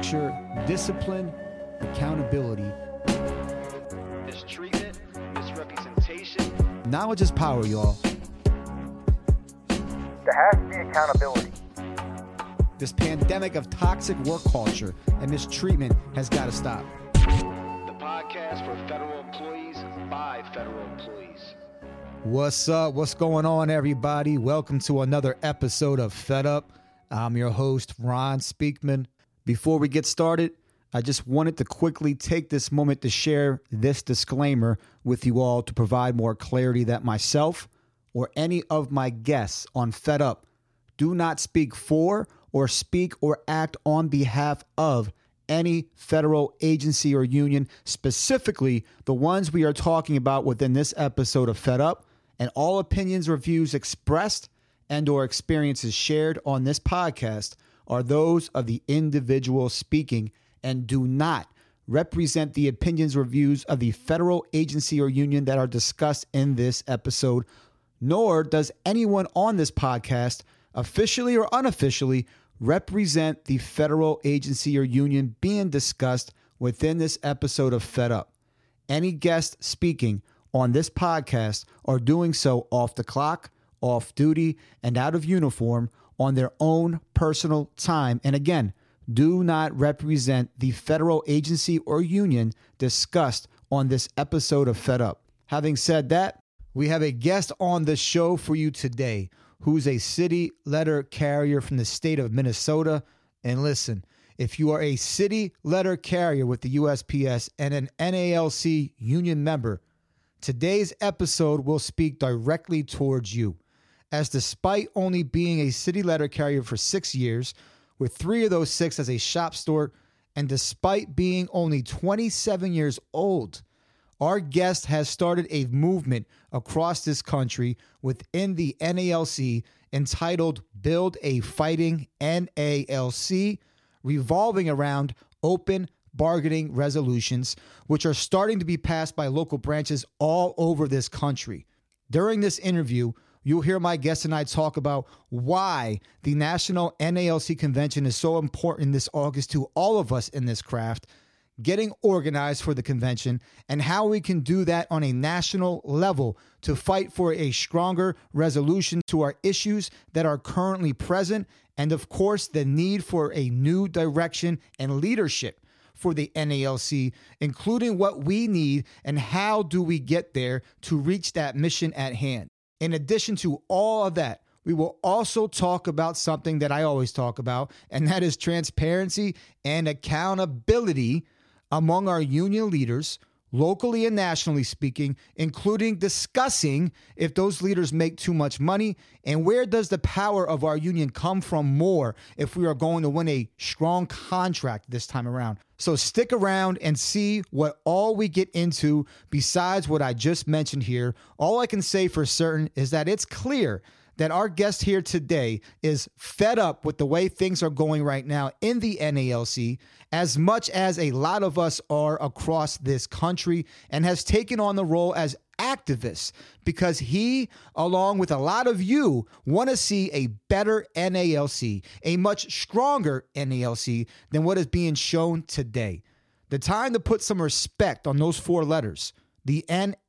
structure, discipline, accountability. Mistreatment, misrepresentation. Knowledge is power, y'all. There has to be accountability. This pandemic of toxic work culture and mistreatment has got to stop. The podcast for federal employees by federal employees. What's up? What's going on, everybody? Welcome to another episode of Fed Up. I'm your host, Ron Speakman. Before we get started, I just wanted to quickly take this moment to share this disclaimer with you all to provide more clarity that myself or any of my guests on Fed Up do not speak for or speak or act on behalf of any federal agency or union, specifically the ones we are talking about within this episode of Fed Up, and all opinions or views expressed and or experiences shared on this podcast are those of the individual speaking and do not represent the opinions or views of the federal agency or union that are discussed in this episode, nor does anyone on this podcast, officially or unofficially, represent the federal agency or union being discussed within this episode of Fed Up. Any guest speaking on this podcast are doing so off the clock, off duty, and out of uniform on their own personal time. And again, do not represent the federal agency or union discussed on this episode of Fed Up. Having said that, we have a guest on the show for you today who's a city letter carrier from the state of Minnesota. And listen, if you are a city letter carrier with the USPS and an NALC union member, today's episode will speak directly towards you, as despite only being a city letter carrier for 6 years, with 3 of those 6 as a shop steward, and despite being only 27 years old, our guest has started a movement across this country within the NALC entitled Build a Fighting NALC, revolving around open bargaining resolutions, which are starting to be passed by local branches all over this country. During this interview, you'll hear my guest and I talk about why the National NALC Convention is so important this August to all of us in this craft, getting organized for the convention, and how we can do that on a national level to fight for a stronger resolution to our issues that are currently present, and of course, the need for a new direction and leadership for the NALC, including what we need and how do we get there to reach that mission at hand. In addition to all of that, we will also talk about something that I always talk about, and that is transparency and accountability among our union leaders, locally and nationally speaking, including discussing if those leaders make too much money and where does the power of our union come from more if we are going to win a strong contract this time around. So stick around and see what all we get into besides what I just mentioned here. All I can say for certain is that it's clear that our guest here today is fed up with the way things are going right now in the NALC, as much as a lot of us are across this country, and has taken on the role as activists because he, along with a lot of you, want to see a better NALC, a much stronger NALC than what is being shown today. The time to put some respect on those 4 letters, the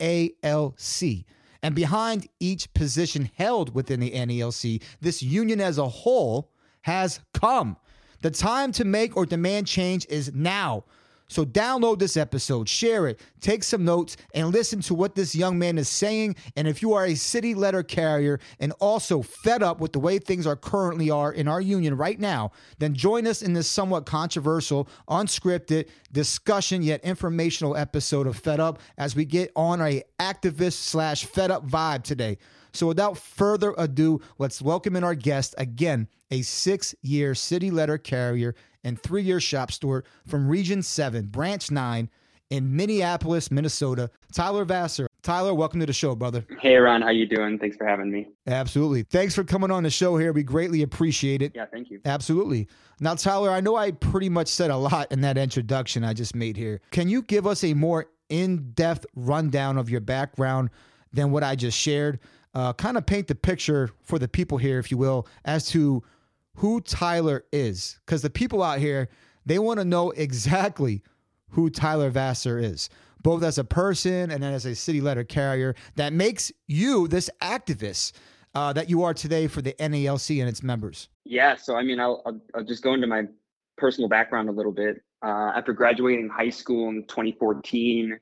NALC. And behind each position held within the NALC, this union as a whole has come. The time to make or demand change is now. So download this episode, share it, take some notes, and listen to what this young man is saying. And if you are a city letter carrier and also fed up with the way things currently are in our union right now, then join us in this somewhat controversial, unscripted, discussion yet informational episode of Fed Up as we get on a activist / fed up vibe today. So without further ado, let's welcome in our guest, again, a 6-year city letter carrier and 3-year shop steward from Region 7, Branch 9 in Minneapolis, Minnesota, Tyler Vassar. Tyler, welcome to the show, brother. Hey, Ron. How you doing? Thanks for having me. Absolutely. Thanks for coming on the show here. We greatly appreciate it. Yeah, thank you. Absolutely. Now, Tyler, I know I pretty much said a lot in that introduction I just made here. Can you give us a more in-depth rundown of your background than what I just shared? Kind of paint the picture for the people here, if you will, as to who Tyler is. Because the people out here, They want to know exactly who Tyler Vassar is, both as a person and as a city letter carrier that makes you this activist that you are today for the NALC and its members. Yeah, so I mean, I'll just go into my personal background a little bit. After graduating high school in 2014,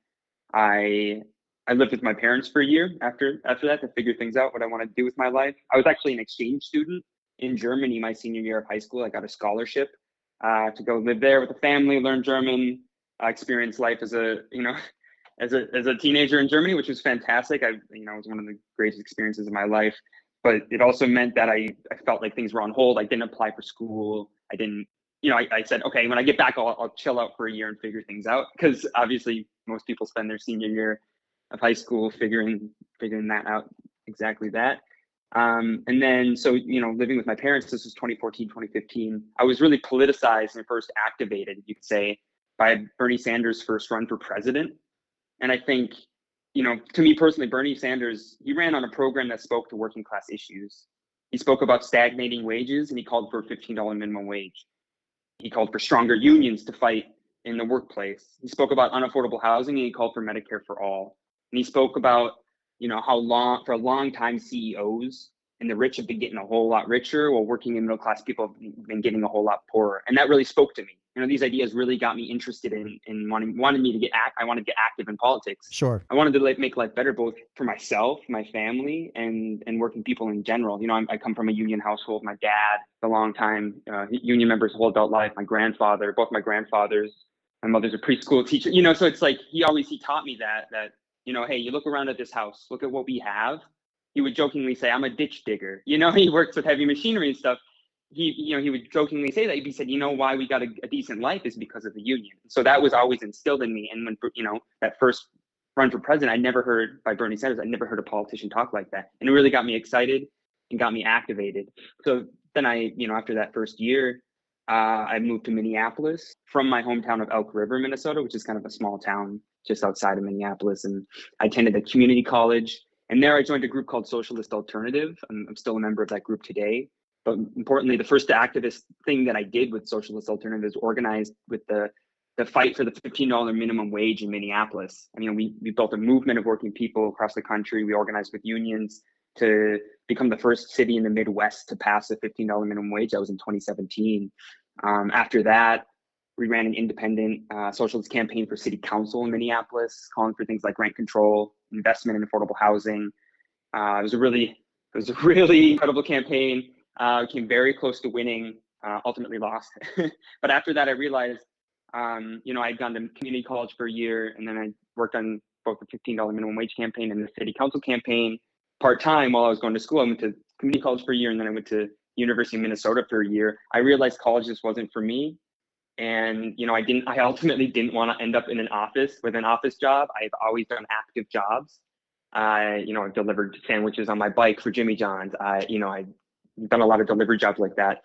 I lived with my parents for a year after that to figure things out, what I wanted to do with my life. I was actually an exchange student in Germany my senior year of high school. I got a scholarship to go live there with a family, learn German, experience life as a teenager in Germany, which was fantastic. It was one of the greatest experiences of my life. But it also meant that I felt like things were on hold. I didn't apply for school. I didn't, I said, okay, when I get back, I'll chill out for a year and figure things out. Because obviously most people spend their senior year of high school figuring that out, exactly that. And then, so, living with my parents, this was 2014, 2015. I was really politicized and first activated, you could say, by Bernie Sanders' first run for president. And I think, to me personally, Bernie Sanders, he ran on a program that spoke to working class issues. He spoke about stagnating wages, and he called for a $15 minimum wage. He called for stronger unions to fight in the workplace. He spoke about unaffordable housing, and he called for Medicare for all. And he spoke about, how for a long time CEOs and the rich have been getting a whole lot richer while working and middle class people have been getting a whole lot poorer. And that really spoke to me. These ideas really got me interested in wanted me to get I wanted to get active in politics. Sure. I wanted to make life better, both for myself, my family, and working people in general. I come from a union household. My dad, a long time union member his whole adult life. My grandfather, both my grandfathers. My mother's a preschool teacher. So it's like he taught me that hey, you look around at this house, look at what we have. He would jokingly say, I'm a ditch digger. He works with heavy machinery and stuff. He would jokingly say that. He said, why we got a decent life is because of the union. So that was always instilled in me. And when, that first run for president, I never heard by Bernie Sanders, I never heard a politician talk like that. And it really got me excited and got me activated. So then after that first year, I moved to Minneapolis from my hometown of Elk River, Minnesota, which is kind of a small town just outside of Minneapolis. And I attended a community college. And there I joined a group called Socialist Alternative. I'm still a member of that group today. But importantly, the first activist thing that I did with Socialist Alternative is organized with the fight for the $15 minimum wage in Minneapolis. We built a movement of working people across the country. We organized with unions to become the first city in the Midwest to pass a $15 minimum wage. That was in 2017. After that, we ran an independent socialist campaign for city council in Minneapolis, calling for things like rent control, investment in affordable housing. It was a really incredible campaign. Came very close to winning, ultimately lost. But after that, I realized, I'd gone to community college for a year, and then I worked on both the $15 minimum wage campaign and the city council campaign part-time while I was going to school. I went to community college for a year, and then I went to University of Minnesota for a year. I realized college just wasn't for me. And, I ultimately didn't want to end up in an office with an office job. I've always done active jobs. I've delivered sandwiches on my bike for Jimmy John's. I've done a lot of delivery jobs like that.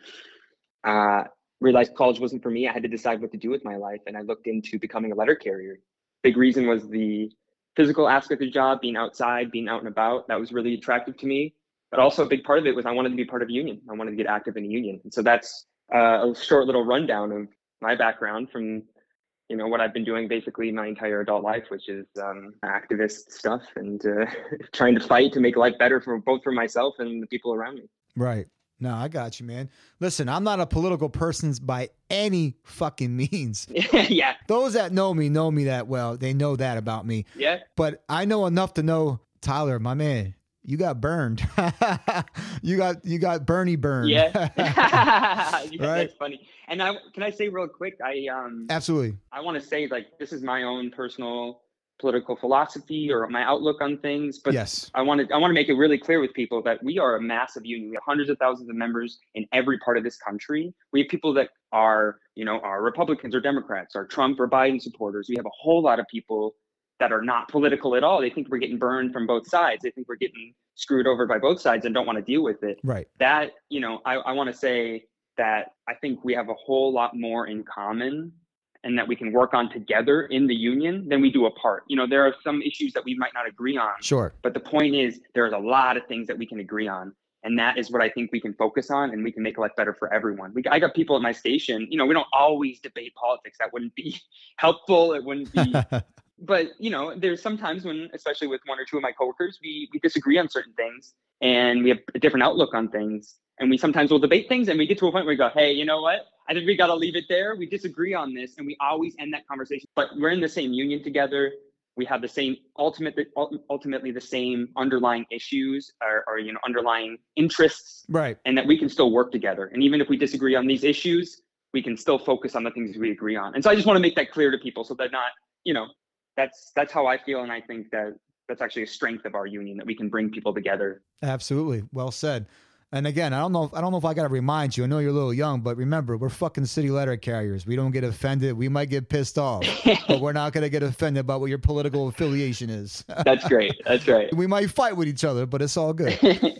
Realized college wasn't for me. I had to decide what to do with my life. And I looked into becoming a letter carrier. Big reason was the physical aspect of the job, being outside, being out and about. That was really attractive to me. But also a big part of it was I wanted to be part of a union. I wanted to get active in a union. And so that's a short little rundown of my background from, what I've been doing basically my entire adult life, which is activist stuff and trying to fight to make life better for myself and the people around me. Right. No, I got you, man. Listen, I'm not a political person by any fucking means. Yeah. Those that know me that well. They know that about me. Yeah. But I know enough to know, Tyler, my man, you got burned. you got Bernie burned. Yeah. Right? That's funny. And can I say real quick, Absolutely. I want to say, this is my own personal political philosophy or my outlook on things, but yes. I want to make it really clear with people that we are a massive union. We have hundreds of thousands of members in every part of this country. We have people that are Republicans or Democrats, or Trump or Biden supporters. We have a whole lot of people that are not political at all. They think we're getting burned from both sides. They think we're getting screwed over by both sides and don't want to deal with it. Right. That, I want to say that I think we have a whole lot more in common and that we can work on together in the union than we do apart. There are some issues that we might not agree on. Sure. But the point is, there's a lot of things that we can agree on. And that is what I think we can focus on, and we can make life better for everyone. I got people at my station, we don't always debate politics. That wouldn't be helpful. It wouldn't be, but there's sometimes when, especially with one or two of my coworkers, we disagree on certain things and we have a different outlook on things. And we sometimes will debate things and we get to a point where we go, hey, you know what? I think we got to leave it there. We disagree on this, and we always end that conversation, but we're in the same union together. We have the same ultimately the same underlying issues or underlying interests, right? And that we can still work together. And even if we disagree on these issues, we can still focus on the things we agree on. And so I just want to make that clear to people so they're not, that's how I feel. And I think that that's actually a strength of our union, that we can bring people together. Absolutely. Well said. And again, I don't know if I got to remind you. I know you're a little young, but remember, we're fucking city letter carriers. We don't get offended. We might get pissed off, but we're not going to get offended about what your political affiliation is. That's great. That's right. We might fight with each other, but it's all good.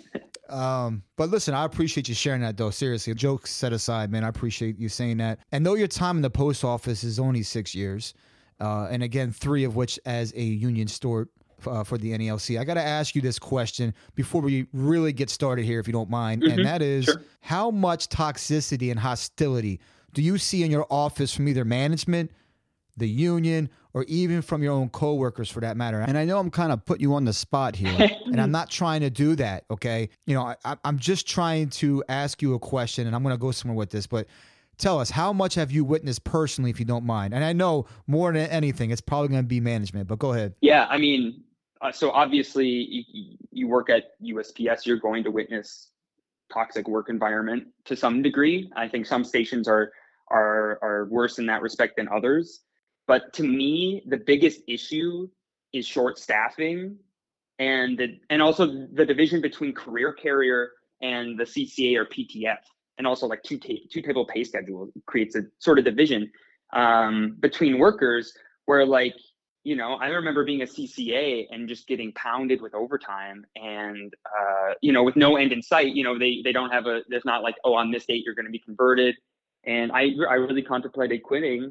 But listen, I appreciate you sharing that, though. Seriously, jokes set aside, man. I appreciate you saying that. And though your time in the post office is only 6 years, and again, 3 of which as a union steward for the NALC, I got to ask you this question before we really get started here, if you don't mind. Mm-hmm. And that is, sure. How much toxicity and hostility do you see in your office from either management, the union, or even from your own coworkers for that matter? And I know I'm kind of putting you on the spot here, and I'm not trying to do that, okay? I'm just trying to ask you a question, and I'm going to go somewhere with this, but tell us, how much have you witnessed personally, if you don't mind? And I know more than anything, it's probably going to be management, but go ahead. Yeah, so obviously you work at USPS, you're going to witness toxic work environment to some degree. I think some stations are worse in that respect than others. But to me, the biggest issue is short staffing and also the division between career carrier and the CCA or PTF, and also like two-table pay schedule creates a sort of division between workers where, like, I remember being a CCA and just getting pounded with overtime and, with no end in sight. They don't have there's not like, oh, on this date you're going to be converted. And I really contemplated quitting,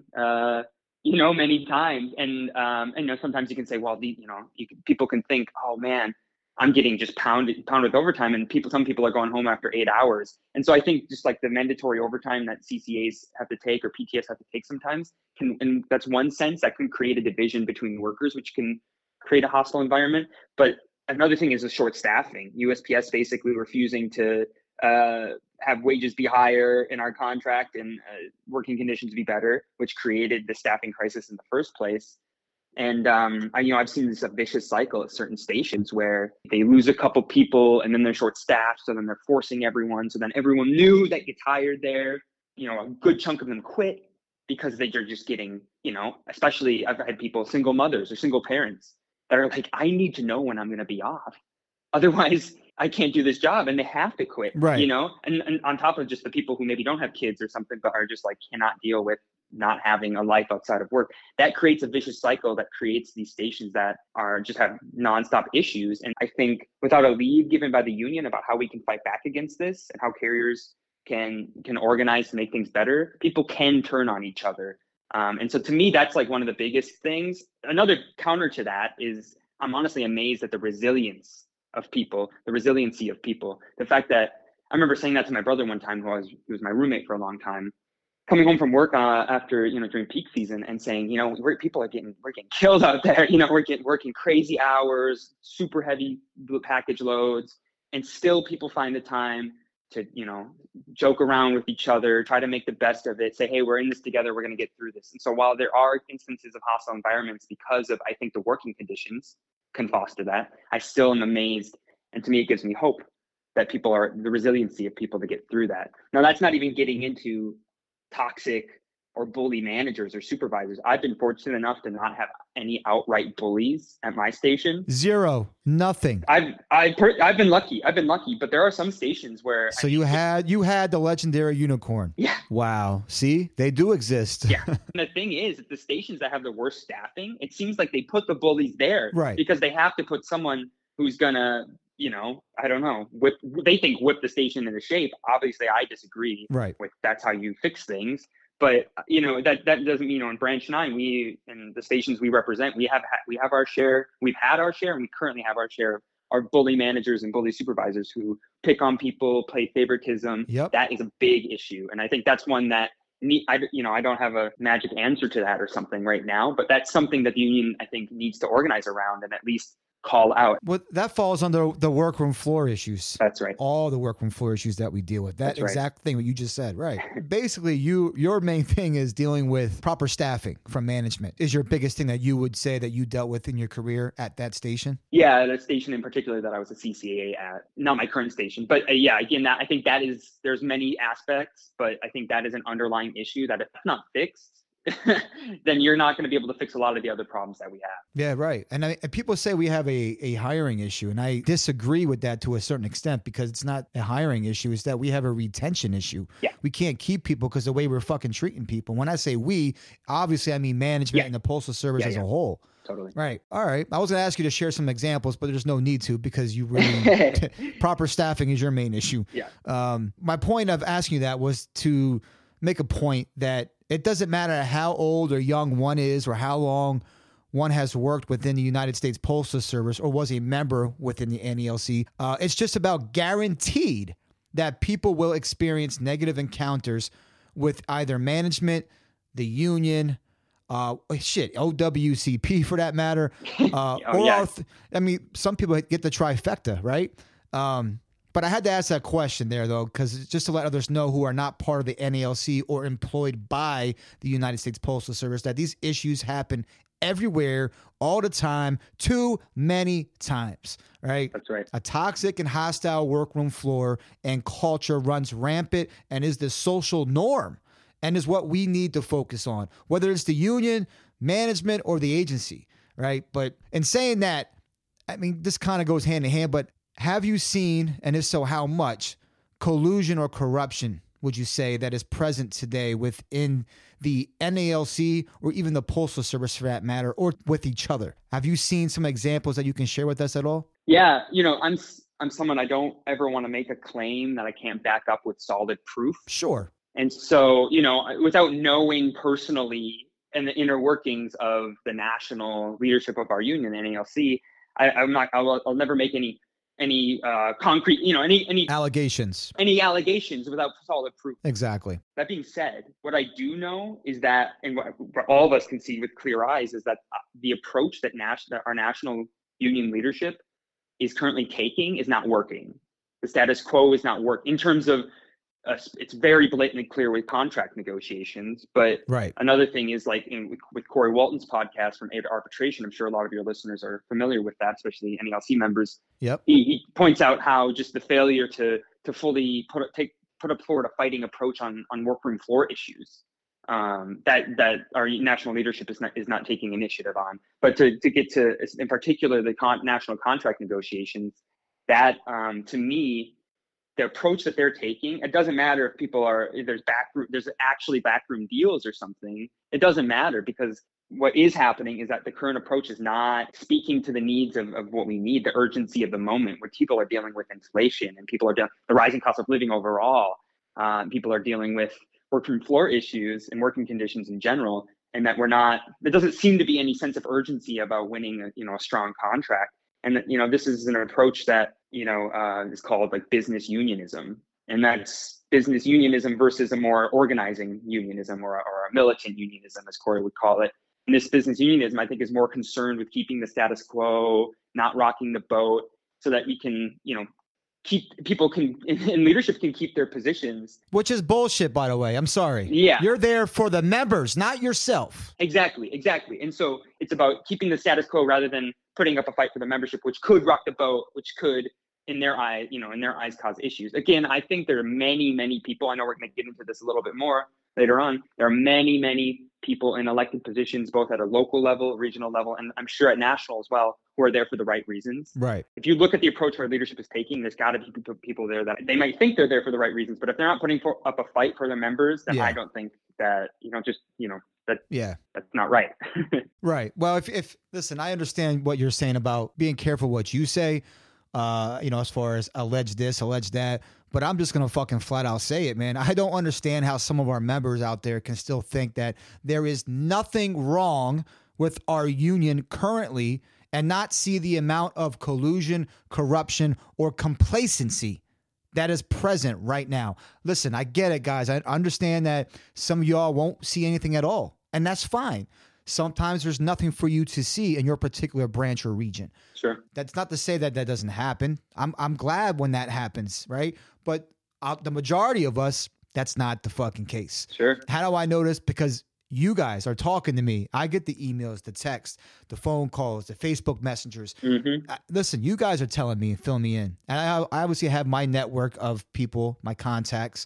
many times. And sometimes you can say, well, people can think, oh man, I'm getting just pounded with overtime, and some people are going home after 8 hours. And so I think just like the mandatory overtime that CCAs have to take or PTS have to take sometimes and that's one sense that can create a division between workers, which can create a hostile environment. But another thing is the short staffing. USPS basically refusing to have wages be higher in our contract and working conditions be better, which created the staffing crisis in the first place. And I've seen this vicious cycle at certain stations where they lose a couple people and then they're short staffed. So then they're forcing everyone. So then everyone new that gets hired there, a good chunk of them quit because they're just getting, especially I've had people, single mothers or single parents that are like, I need to know when I'm going to be off. Otherwise, I can't do this job, and they have to quit, right? And on top of just the people who maybe don't have kids or something, but are just like cannot deal with not having a life outside of work. That creates a vicious cycle that creates these stations that are just have nonstop issues. And I think without a lead given by the union about how we can fight back against this and how carriers can organize to make things better, people can turn on each other. And so to me, that's like one of the biggest things. Another counter to that is I'm honestly amazed at the resiliency of people. The fact that I remember saying that to my brother one time, who was my roommate for a long time, coming home from work after, during peak season and saying, we're getting killed out there. We're working crazy hours, super heavy package loads, and still people find the time to, joke around with each other, try to make the best of it, say, hey, we're in this together. We're going to get through this. And so while there are instances of hostile environments because of, I think, the working conditions can foster that, I still am amazed. And to me, it gives me hope that the resiliency of people to get through that. Now, that's not even getting into toxic or bully managers or supervisors. I've been fortunate enough to not have any outright bullies at my station. Zero, nothing. I've been lucky, but there are some stations where. So you had the legendary unicorn. Yeah. Wow. See, they do exist. Yeah. And the thing is, the stations that have the worst staffing, it seems like they put the bullies there, right? Because they have to put someone who's gonna, I don't know, whip the station into shape. Obviously, I disagree. Right. With that's how you fix things. But that doesn't mean in Branch 9 we and the stations we represent we have our share. We've had our share, and we currently have our share are bully managers and bully supervisors who pick on people, play favoritism. Yep. That is a big issue. And I think that's one that I don't have a magic answer to that or something right now, but that's something that the union, I think, needs to organize around and at least call out. Well, that falls under the workroom floor issues. That's right. All the workroom floor issues that we deal with. That That's right. exact thing what you just said, right? Basically, your main thing is dealing with proper staffing from management. Is your biggest thing that you would say that you dealt with in your career at that station? Yeah, that station in particular that I was a CCA at, not my current station, but yeah, again, I think there's many aspects, but I think that is an underlying issue that if it's not fixed, then you're not going to be able to fix a lot of the other problems that we have. Yeah, right. And people say we have a hiring issue, and I disagree with that to a certain extent because it's not a hiring issue. It's that we have a retention issue. Yeah. We can't keep people because the way we're fucking treating people. When I say we, obviously I mean management and the Postal Service as a whole. Totally. Right. All right. I was going to ask you to share some examples, but there's no need to because you really proper staffing is your main issue. Yeah. My point of asking you that was to make a point that it doesn't matter how old or young one is or how long one has worked within the United States Postal Service or was a member within the NELC. It's just about guaranteed that people will experience negative encounters with either management, the union, OWCP for that matter. Some people get the trifecta, right? But I had to ask that question there, though, because just to let others know who are not part of the NALC or employed by the United States Postal Service, that these issues happen everywhere, all the time, too many times, right? That's right. A toxic and hostile workroom floor and culture runs rampant and is the social norm and is what we need to focus on, whether it's the union, management, or the agency, right? But in saying that, I mean, this kind of goes hand in hand, but have you seen, and if so, how much, collusion or corruption would you say that is present today within the NALC or even the Postal Service for that matter, or with each other? Have you seen some examples that you can share with us at all? Yeah, I'm someone, I don't ever want to make a claim that I can't back up with solid proof. Sure. And so, without knowing personally and the inner workings of the national leadership of our union, NALC, I'll never make any concrete, any allegations without solid proof. Exactly. That being said, what I do know is that, and what all of us can see with clear eyes, is that the approach that our national union leadership is currently taking is not working. The status quo is not working in terms of, it's very blatantly clear with contract negotiations. But right. Another thing is with Corey Walton's podcast from A to Arbitration, I'm sure a lot of your listeners are familiar with that, especially NELC members. Yep. He points out how just the failure to fully put up forward a fighting approach on workroom floor issues that our national leadership is not taking initiative on. But to get to, in particular, the national contract negotiations, that to me, the approach that they're taking, it doesn't matter if there's actually backroom deals or something. It doesn't matter, because what is happening is that the current approach is not speaking to the needs of what we need, the urgency of the moment, where people are dealing with inflation and people are dealing the rising cost of living overall. People are dealing with workroom floor issues and working conditions in general, and that there doesn't seem to be any sense of urgency about winning a strong contract. And this is an approach that is called like business unionism, and that's business unionism versus a more organizing unionism or a militant unionism, as Corey would call it. And this business unionism, I think, is more concerned with keeping the status quo, not rocking the boat, so that we can, in leadership can keep their positions. Which is bullshit, by the way. I'm sorry. Yeah. You're there for the members, not yourself. Exactly. And so it's about keeping the status quo rather than putting up a fight for the membership, which could rock the boat, which could, in their eyes, cause issues. Again, I think there are many, many people, I know we're going to get into this a little bit more later on. There are many, many people in elected positions, both at a local level, regional level, and I'm sure at national as well, who are there for the right reasons. Right. If you look at the approach our leadership is taking, there's got to be people there that they might think they're there for the right reasons, but if they're not putting up a fight for their members, then I don't think that, that's not right. Right. Well, if listen, I understand what you're saying about being careful what you say, as far as allege this, allege that, but I'm just going to fucking flat out say it, man. I don't understand how some of our members out there can still think that there is nothing wrong with our union currently and not see the amount of collusion, corruption, or complacency that is present right now. Listen, I get it, guys. I understand that some of y'all won't see anything at all, and that's fine. Sometimes there's nothing for you to see in your particular branch or region. Sure. That's not to say that that doesn't happen. I'm glad when that happens, right? But the majority of us, that's not the fucking case. Sure. How do I know this? Because you guys are talking to me. I get the emails, the texts, the phone calls, the Facebook messengers. Mm-hmm. Listen, you guys are telling me and filling me in. And I obviously have my network of people, my contacts,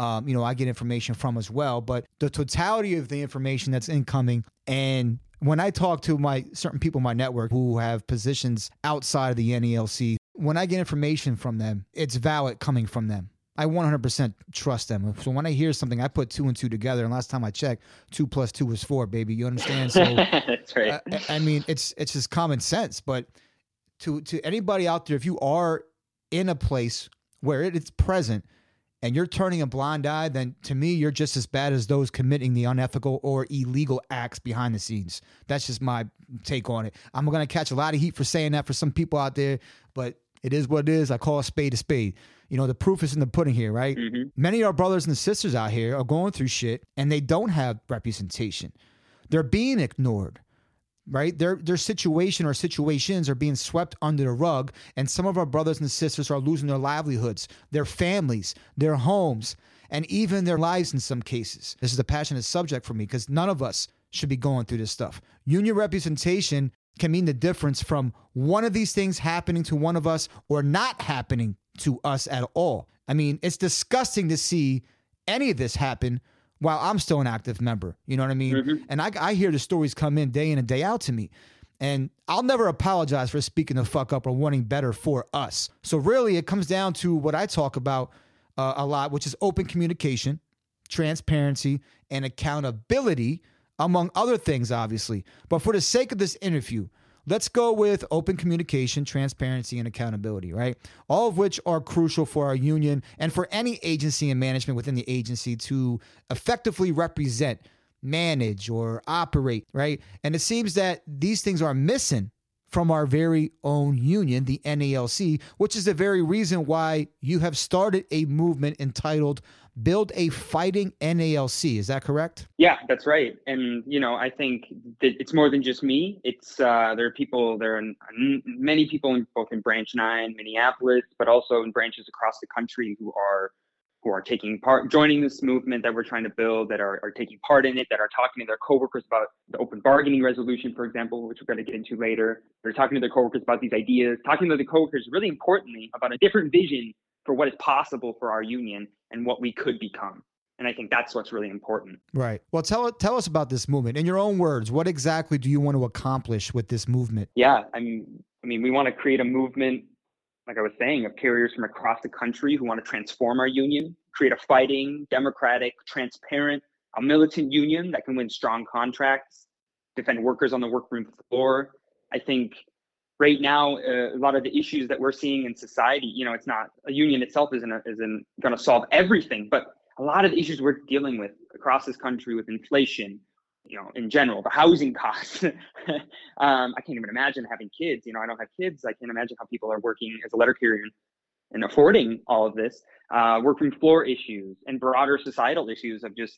I get information from as well. But the totality of the information that's incoming, and when I talk to certain people in my network who have positions outside of the NALC, when I get information from them, it's valid coming from them. I 100% trust them. So when I hear something, I put 2 and 2 together. And last time I checked, 2 + 2 is 4, baby. You understand? So that's right. I mean, it's just common sense. But to anybody out there, if you are in a place where it's present and you're turning a blind eye, then to me, you're just as bad as those committing the unethical or illegal acts behind the scenes. That's just my take on it. I'm going to catch a lot of heat for saying that for some people out there, but it is what it is. I call a spade a spade. The proof is in the pudding here, right? Mm-hmm. Many of our brothers and sisters out here are going through shit and they don't have representation. They're being ignored, right? Their situation or situations are being swept under the rug, and some of our brothers and sisters are losing their livelihoods, their families, their homes, and even their lives in some cases. This is a passionate subject for me because none of us should be going through this stuff. Union representation can mean the difference from one of these things happening to one of us or not happening to us at all. I mean, it's disgusting to see any of this happen while I'm still an active member. You know what I mean? Mm-hmm. And I hear the stories come in and day out to me. And I'll never apologize for speaking the fuck up or wanting better for us. So really, it comes down to what I talk about a lot, which is open communication, transparency, and accountability, among other things, obviously. But for the sake of this interview, let's go with open communication, transparency, and accountability, right? All of which are crucial for our union and for any agency and management within the agency to effectively represent, manage, or operate, right? And it seems that these things are missing from our very own union, the NALC, which is the very reason why you have started a movement entitled Build a Fighting NALC. Is that correct? Yeah, that's right. And, I think that it's more than just me. It's there are many people both in Branch 9, Minneapolis, but also in branches across the country who are taking part, joining this movement that we're trying to build, that are taking part in it, that are talking to their coworkers about the open bargaining resolution, for example, which we're going to get into later. They're talking to their coworkers about these ideas, talking to the coworkers, really importantly, about a different vision for what is possible for our union and what we could become. And I think that's what's really important. Right. Well, tell us about this movement. In your own words, what exactly do you want to accomplish with this movement? Yeah, I mean, we want to create a movement, like I was saying, of carriers from across the country who want to transform our union, create a fighting, democratic, transparent, a militant union that can win strong contracts, defend workers on the workroom floor. I think right now, a lot of the issues that we're seeing in society, it's not, a union itself isn't going to solve everything, but a lot of the issues we're dealing with across this country with inflation, in general, the housing costs. I can't even imagine having kids. I don't have kids. I can't imagine how people are working as a letter carrier and affording all of this. Workroom floor issues and broader societal issues of just,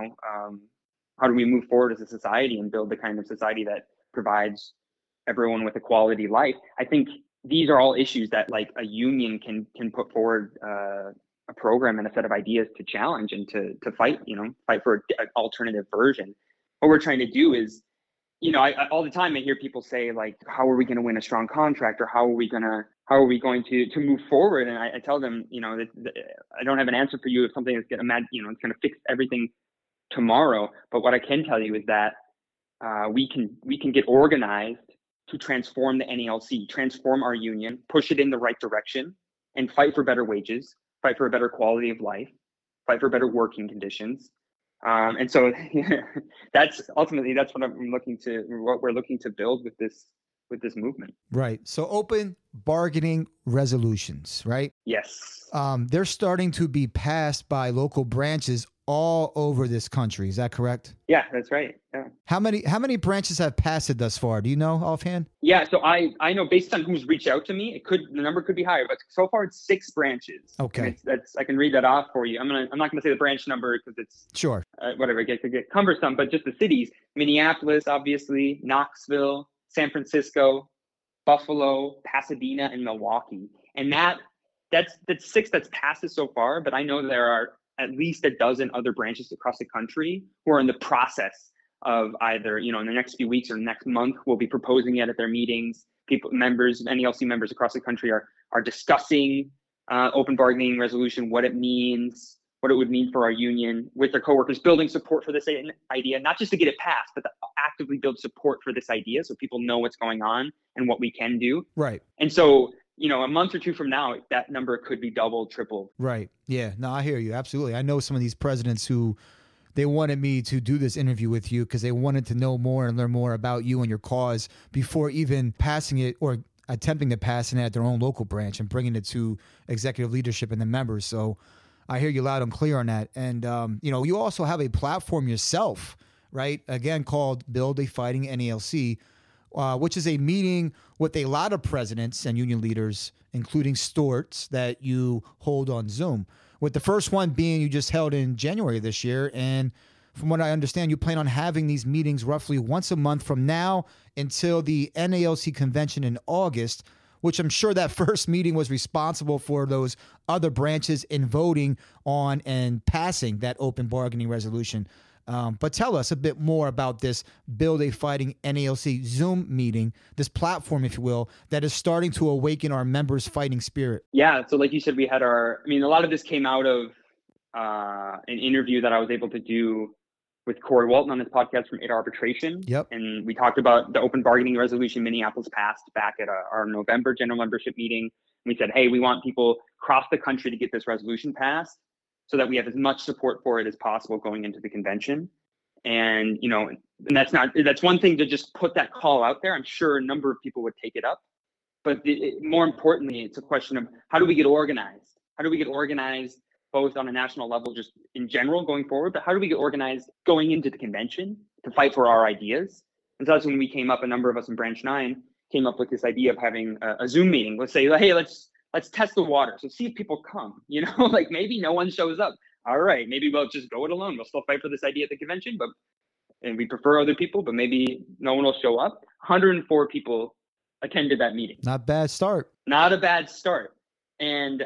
how do we move forward as a society and build the kind of society that provides everyone with a quality life. I think these are all issues that like a union can put forward a program and a set of ideas to challenge and to fight for an alternative version. What we're trying to do is, I all the time I hear people say like, how are we going to win a strong contract, or how are we going to move forward? And I tell them, that I don't have an answer for you if something is going to, it's going to fix everything tomorrow. But what I can tell you is that we can get organized to transform the NALC, transform our union, push it in the right direction, and fight for better wages, fight for a better quality of life, fight for better working conditions. And so that's what we're looking to build with this movement. Right. So open bargaining resolutions, right? Yes. They're starting to be passed by local branches all over this country. Is that correct? Yeah, that's right. Yeah. How many branches have passed it thus far? Do you know offhand? Yeah, so I know based on who's reached out to me, the number could be higher, but so far it's 6 branches. Okay. That's I can read that off for you. I'm not gonna say the branch number because it's Sure. Whatever, it could get cumbersome, but just the cities: Minneapolis, obviously, Knoxville, San Francisco, Buffalo, Pasadena, and Milwaukee. And that's 6 that's passed it so far, but I know there are at least a dozen other branches across the country who are in the process of either, in the next few weeks or next month, will be proposing it at their meetings. NELC members across the country are discussing open bargaining resolution, what it means, what it would mean for our union with their coworkers, building support for this idea, not just to get it passed, but to actively build support for this idea so people know what's going on and what we can do. Right. And so, a month or two from now, that number could be doubled, tripled. Right. Yeah. No, I hear you. Absolutely. I know some of these presidents who they wanted me to do this interview with you because they wanted to know more and learn more about you and your cause before even passing it or attempting to pass it at their own local branch and bringing it to executive leadership and the members. So I hear you loud and clear on that. And, you also have a platform yourself, right? Again, called Build a Fighting NELC, which is a meeting with a lot of presidents and union leaders, including Stewart's, that you hold on Zoom. With the first one being you just held in January this year. And from what I understand, you plan on having these meetings roughly once a month from now until the NALC convention in August, which I'm sure that first meeting was responsible for those other branches in voting on and passing that open bargaining resolution. But tell us a bit more about this Build a Fighting NALC Zoom meeting, this platform, if you will, that is starting to awaken our members' fighting spirit. Yeah. So like you said, we had a lot of this came out of an interview that I was able to do with Corey Walton on his podcast from 8 Arbitration. Yep. And we talked about the open bargaining resolution Minneapolis passed back at our November general membership meeting. We said, hey, we want people across the country to get this resolution passed so that we have as much support for it as possible going into the convention. And, and that's one thing to just put that call out there. I'm sure a number of people would take it up. But more importantly, it's a question of how do we get organized? How do we get organized both on a national level, just in general going forward, but how do we get organized going into the convention to fight for our ideas? And so that's when we came up, a number of us in Branch 9 came up with this idea of having a Zoom meeting. Let's say, hey, let's test the water. So see if people come, like maybe no one shows up. All right, maybe we'll just go it alone. We'll still fight for this idea at the convention, and we prefer other people, but maybe no one will show up. 104 people attended that meeting. Not a bad start. Not a bad start. And,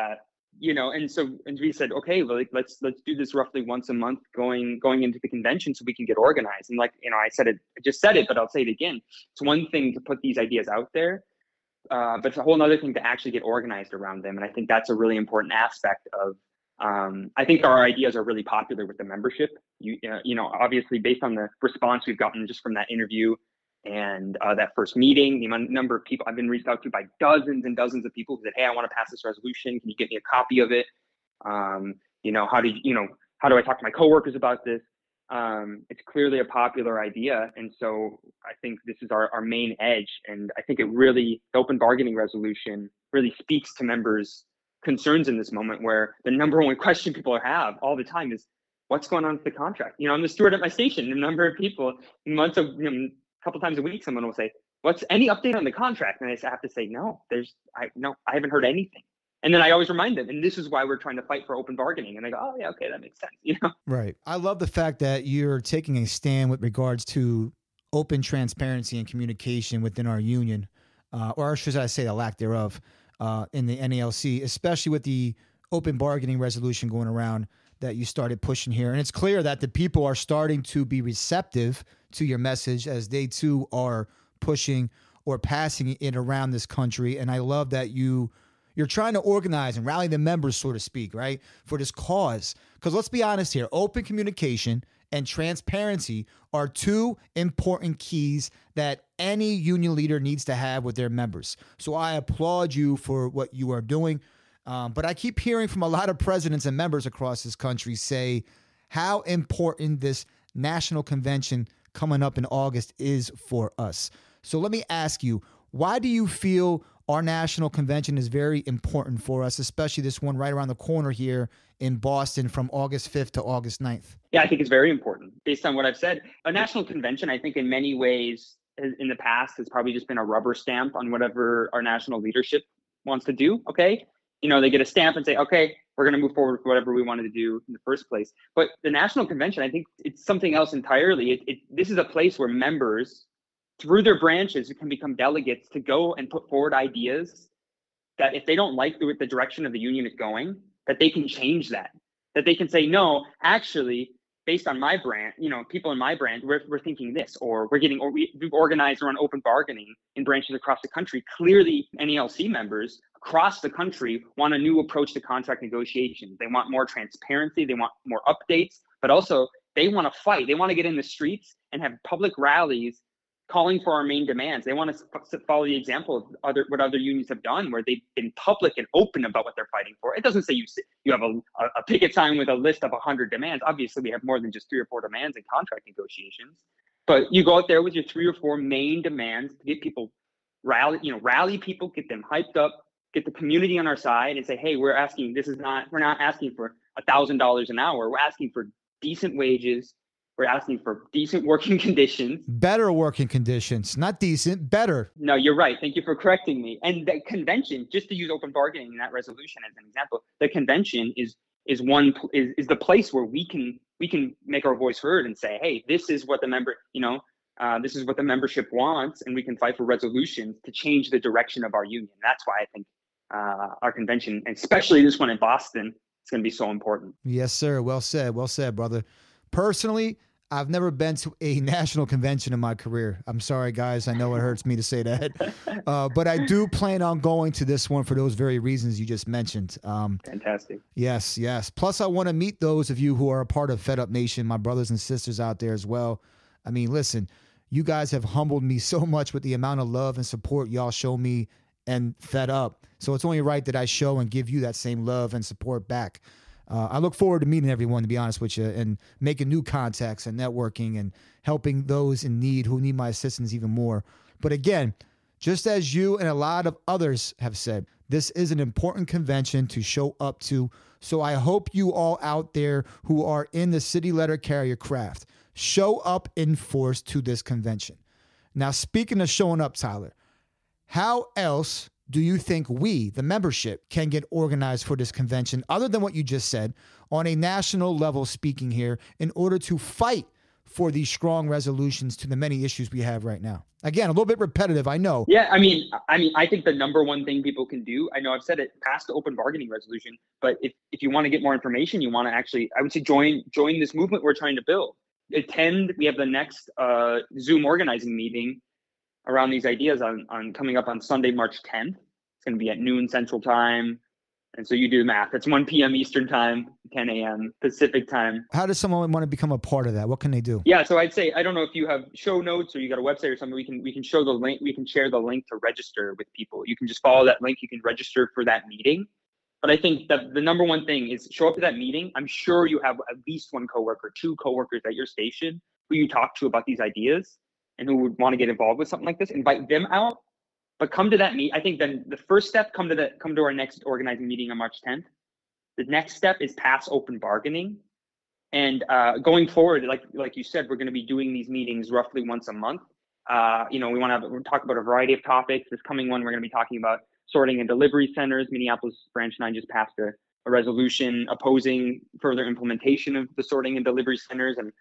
and we said, okay, well, let's do this roughly once a month going into the convention so we can get organized. And I just said it, but I'll say it again. It's one thing to put these ideas out there, but it's a whole other thing to actually get organized around them. And I think that's a really important aspect of, I think our ideas are really popular with the membership. Obviously based on the response we've gotten just from that interview and that first meeting, the number of people I've been reached out to by dozens and dozens of people who said, hey, I want to pass this resolution. Can you get me a copy of it? How do I talk to my coworkers about this? It's clearly a popular idea. And so I think this is our main edge. And I think the open bargaining resolution really speaks to members' concerns in this moment, where the number one question people have all the time is, what's going on with the contract? I'm the steward at my station. A number of people, a couple times a week, someone will say, what's any update on the contract? And I have to say, no, I haven't heard anything. And then I always remind them, and this is why we're trying to fight for open bargaining. And they go, oh yeah, okay, that makes sense. Right. I love the fact that you're taking a stand with regards to open transparency and communication within our union, or should I say the lack thereof, in the NALC, especially with the open bargaining resolution going around that you started pushing here. And it's clear that the people are starting to be receptive to your message as they too are pushing or passing it around this country. And I love that you're trying to organize and rally the members, so to speak, right, for this cause. Because let's be honest here, open communication and transparency are two important keys that any union leader needs to have with their members. So I applaud you for what you are doing. But I keep hearing from a lot of presidents and members across this country say how important this national convention coming up in August is for us. So let me ask you, why do you feel our national convention is very important for us, especially this one right around the corner here in Boston from August 5th to August 9th. Yeah, I think it's very important. Based on what I've said, a national convention, I think in many ways in the past has probably just been a rubber stamp on whatever our national leadership wants to do. Okay. They get a stamp and say, okay, we're going to move forward with whatever we wanted to do in the first place. But the national convention, I think it's something else entirely. This is a place where members, through their branches, can become delegates to go and put forward ideas that if they don't like the direction of the union is going, that they can change that they can say, no, actually, based on my brand, people in my brand, we're thinking this, or we've organized around open bargaining in branches across the country. Clearly, NELC members across the country want a new approach to contract negotiations. They want more transparency. They want more updates, but also they want to fight. They want to get in the streets and have public rallies calling for our main demands. They want to follow the example of what other unions have done, where they've been public and open about what they're fighting for. It doesn't say you have a picket sign with a list of 100 demands. Obviously, we have more than just 3 or 4 demands in contract negotiations. But you go out there with your 3 or 4 main demands to get people rally people, get them hyped up, get the community on our side, and say, hey, we're not asking for $1,000 an hour. We're asking for decent wages. We're asking for decent working conditions. Better working conditions, not decent, better. No, you're right. Thank you for correcting me. And the convention, just to use open bargaining in that resolution as an example, the convention is the place where we can make our voice heard and say, hey, this is what this is what the membership wants, and we can fight for resolutions to change the direction of our union. That's why I think our convention, and especially this one in Boston, is going to be so important. Yes, sir. Well said, brother. Personally, I've never been to a national convention in my career. I'm sorry, guys. I know it hurts me to say that. But I do plan on going to this one for those very reasons you just mentioned. Fantastic. Yes. Plus, I want to meet those of you who are a part of Fed Up Nation, my brothers and sisters out there as well. I mean, listen, you guys have humbled me so much with the amount of love and support y'all show me and Fed Up. So it's only right that I show and give you that same love and support back. I look forward to meeting everyone, to be honest with you, and making new contacts and networking and helping those in need who need my assistance even more. But again, just as you and a lot of others have said, this is an important convention to show up to. So I hope you all out there who are in the city letter carrier craft, show up in force to this convention. Now, speaking of showing up, Tyler, how else do you think we, the membership, can get organized for this convention, other than what you just said, on a national level speaking here, in order to fight for these strong resolutions to the many issues we have right now? Again, a little bit repetitive, I know. Yeah, I mean, I think the number one thing people can do, I know I've said it past the open bargaining resolution, but if you want to get more information, you want to actually, I would say join this movement we're trying to build. We have the next Zoom organizing meeting around these ideas on coming up on Sunday, March 10th. It's going to be at noon Central Time. And so you do the math. It's 1 p.m. Eastern Time, 10 a.m. Pacific Time. How does someone want to become a part of that? What can they do? Yeah, so I'd say, I don't know if you have show notes or you got a website or something. We can show the link. We can share the link to register with people. You can just follow that link. You can register for that meeting. But I think that the number one thing is show up to that meeting. I'm sure you have at least 1 coworker, 2 coworkers at your station who you talk to about these ideas and who would want to get involved with something like this. Invite them out, but come to that meet. I think then the first step, come to our next organizing meeting on March 10th. The next step is pass open bargaining. And going forward, like you said, we're going to be doing these meetings roughly once a month. We're talking about a variety of topics. This coming one, we're going to be talking about sorting and delivery centers. Minneapolis Branch 9 just passed a resolution opposing further implementation of the sorting and delivery centers. And,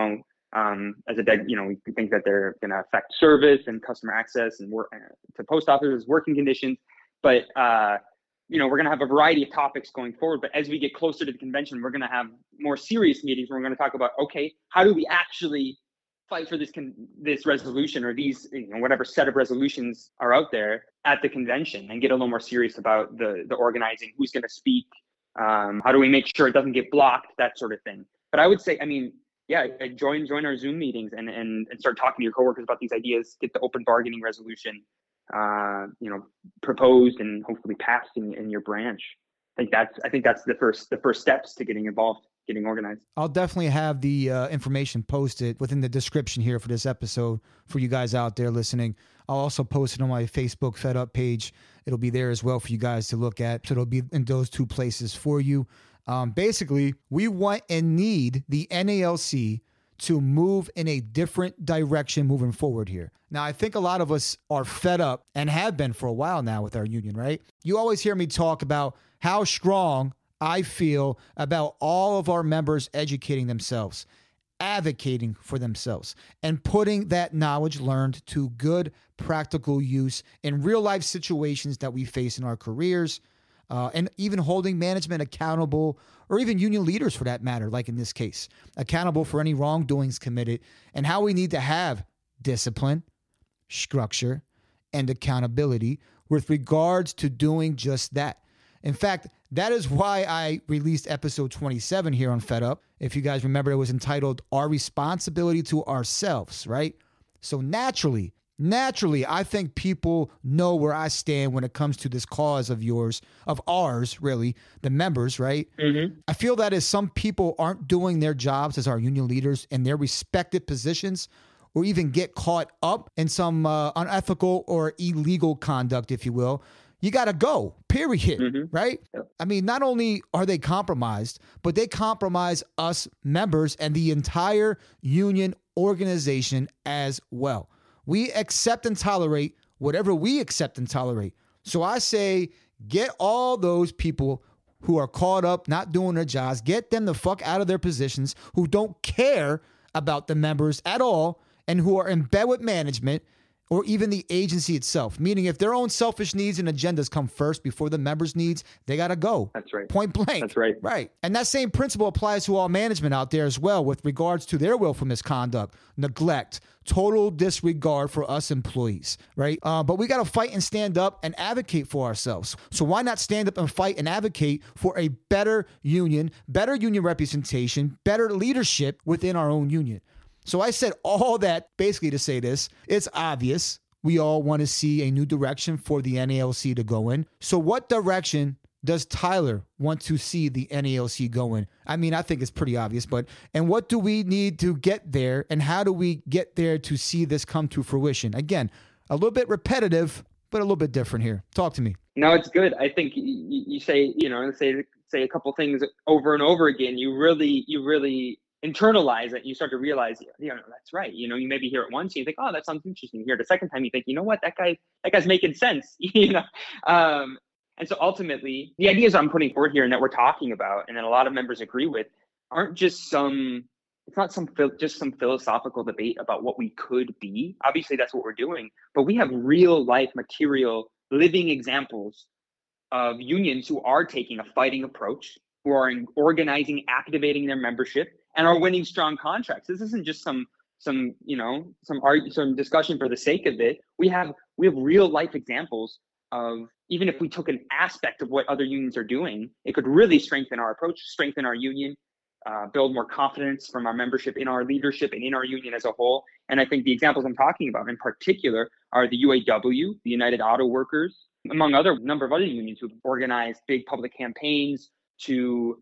we think that they're going to affect service and customer access and work to post offices, working conditions. But, we're going to have a variety of topics going forward. But as we get closer to the convention, we're going to have more serious meetings where we're going to talk about, okay, how do we actually fight for this resolution or these, whatever set of resolutions are out there at the convention, and get a little more serious about the organizing, who's going to speak, how do we make sure it doesn't get blocked, that sort of thing. But I would say, join our Zoom meetings and start talking to your coworkers about these ideas, get the open bargaining resolution, proposed and hopefully passed in your branch. I think that's the first steps to getting involved. getting organized. I'll definitely have the information posted within the description here for this episode for you guys out there listening. I'll also post it on my Facebook Fed Up page. It'll be there as well for you guys to look at. So it'll be in those two places for you. Basically, we want and need the NALC to move in a different direction moving forward here. Now, I think a lot of us are fed up and have been for a while now with our union, right? You always hear me talk about how strong I feel about all of our members educating themselves, advocating for themselves, and putting that knowledge learned to good practical use in real life situations that we face in our careers, and even holding management accountable, or even union leaders for that matter, like in this case, accountable for any wrongdoings committed, and how we need to have discipline, structure, and accountability with regards to doing just that. In fact, that is why I released episode 27 here on Fed Up. If you guys remember, it was entitled Our Responsibility to Ourselves, right? So naturally, I think people know where I stand when it comes to this cause of ours, really, the members, right? Mm-hmm. I feel that as some people aren't doing their jobs as our union leaders in their respective positions, or even get caught up in some unethical or illegal conduct, if you will, you got to go, period, right? Yep. I mean, not only are they compromised, but they compromise us members and the entire union organization as well. We accept and tolerate whatever we accept and tolerate. So I say, get all those people who are caught up, not doing their jobs, get them the fuck out of their positions, who don't care about the members at all, and who are in bed with management or even the agency itself. Meaning if their own selfish needs and agendas come first before the members' needs, they got to go. That's right. Point blank. That's right. Right. And that same principle applies to all management out there as well with regards to their willful misconduct, neglect, total disregard for us employees, right? But we got to fight and stand up and advocate for ourselves. So why not stand up and fight and advocate for a better union representation, better leadership within our own union? So I said all that basically to say this. It's obvious we all want to see a new direction for the NALC to go in. So what direction does Tyler want to see the NALC go in? I mean, I think it's pretty obvious, and what do we need to get there, and how do we get there to see this come to fruition? Again, a little bit repetitive, but a little bit different here. Talk to me. No, it's good. I think you say, say a couple things over and over again. You really internalize it. You start to realize, that's right. You maybe hear it once, and you think, oh, that sounds interesting. You hear it a second time, you think, you know what, that guy's making sense. And so ultimately, the ideas I'm putting forward here and that we're talking about, and that a lot of members agree with, aren't just some philosophical debate about what we could be. Obviously, that's what we're doing, but we have real life material, living examples of unions who are taking a fighting approach, who are organizing, activating their membership, and are winning strong contracts. This isn't just some discussion for the sake of it. We have real life examples of, even if we took an aspect of what other unions are doing, it could really strengthen our approach, strengthen our union, build more confidence from our membership in our leadership and in our union as a whole. And I think the examples I'm talking about in particular are the UAW, the United Auto Workers, among other number of other unions who've organized big public campaigns to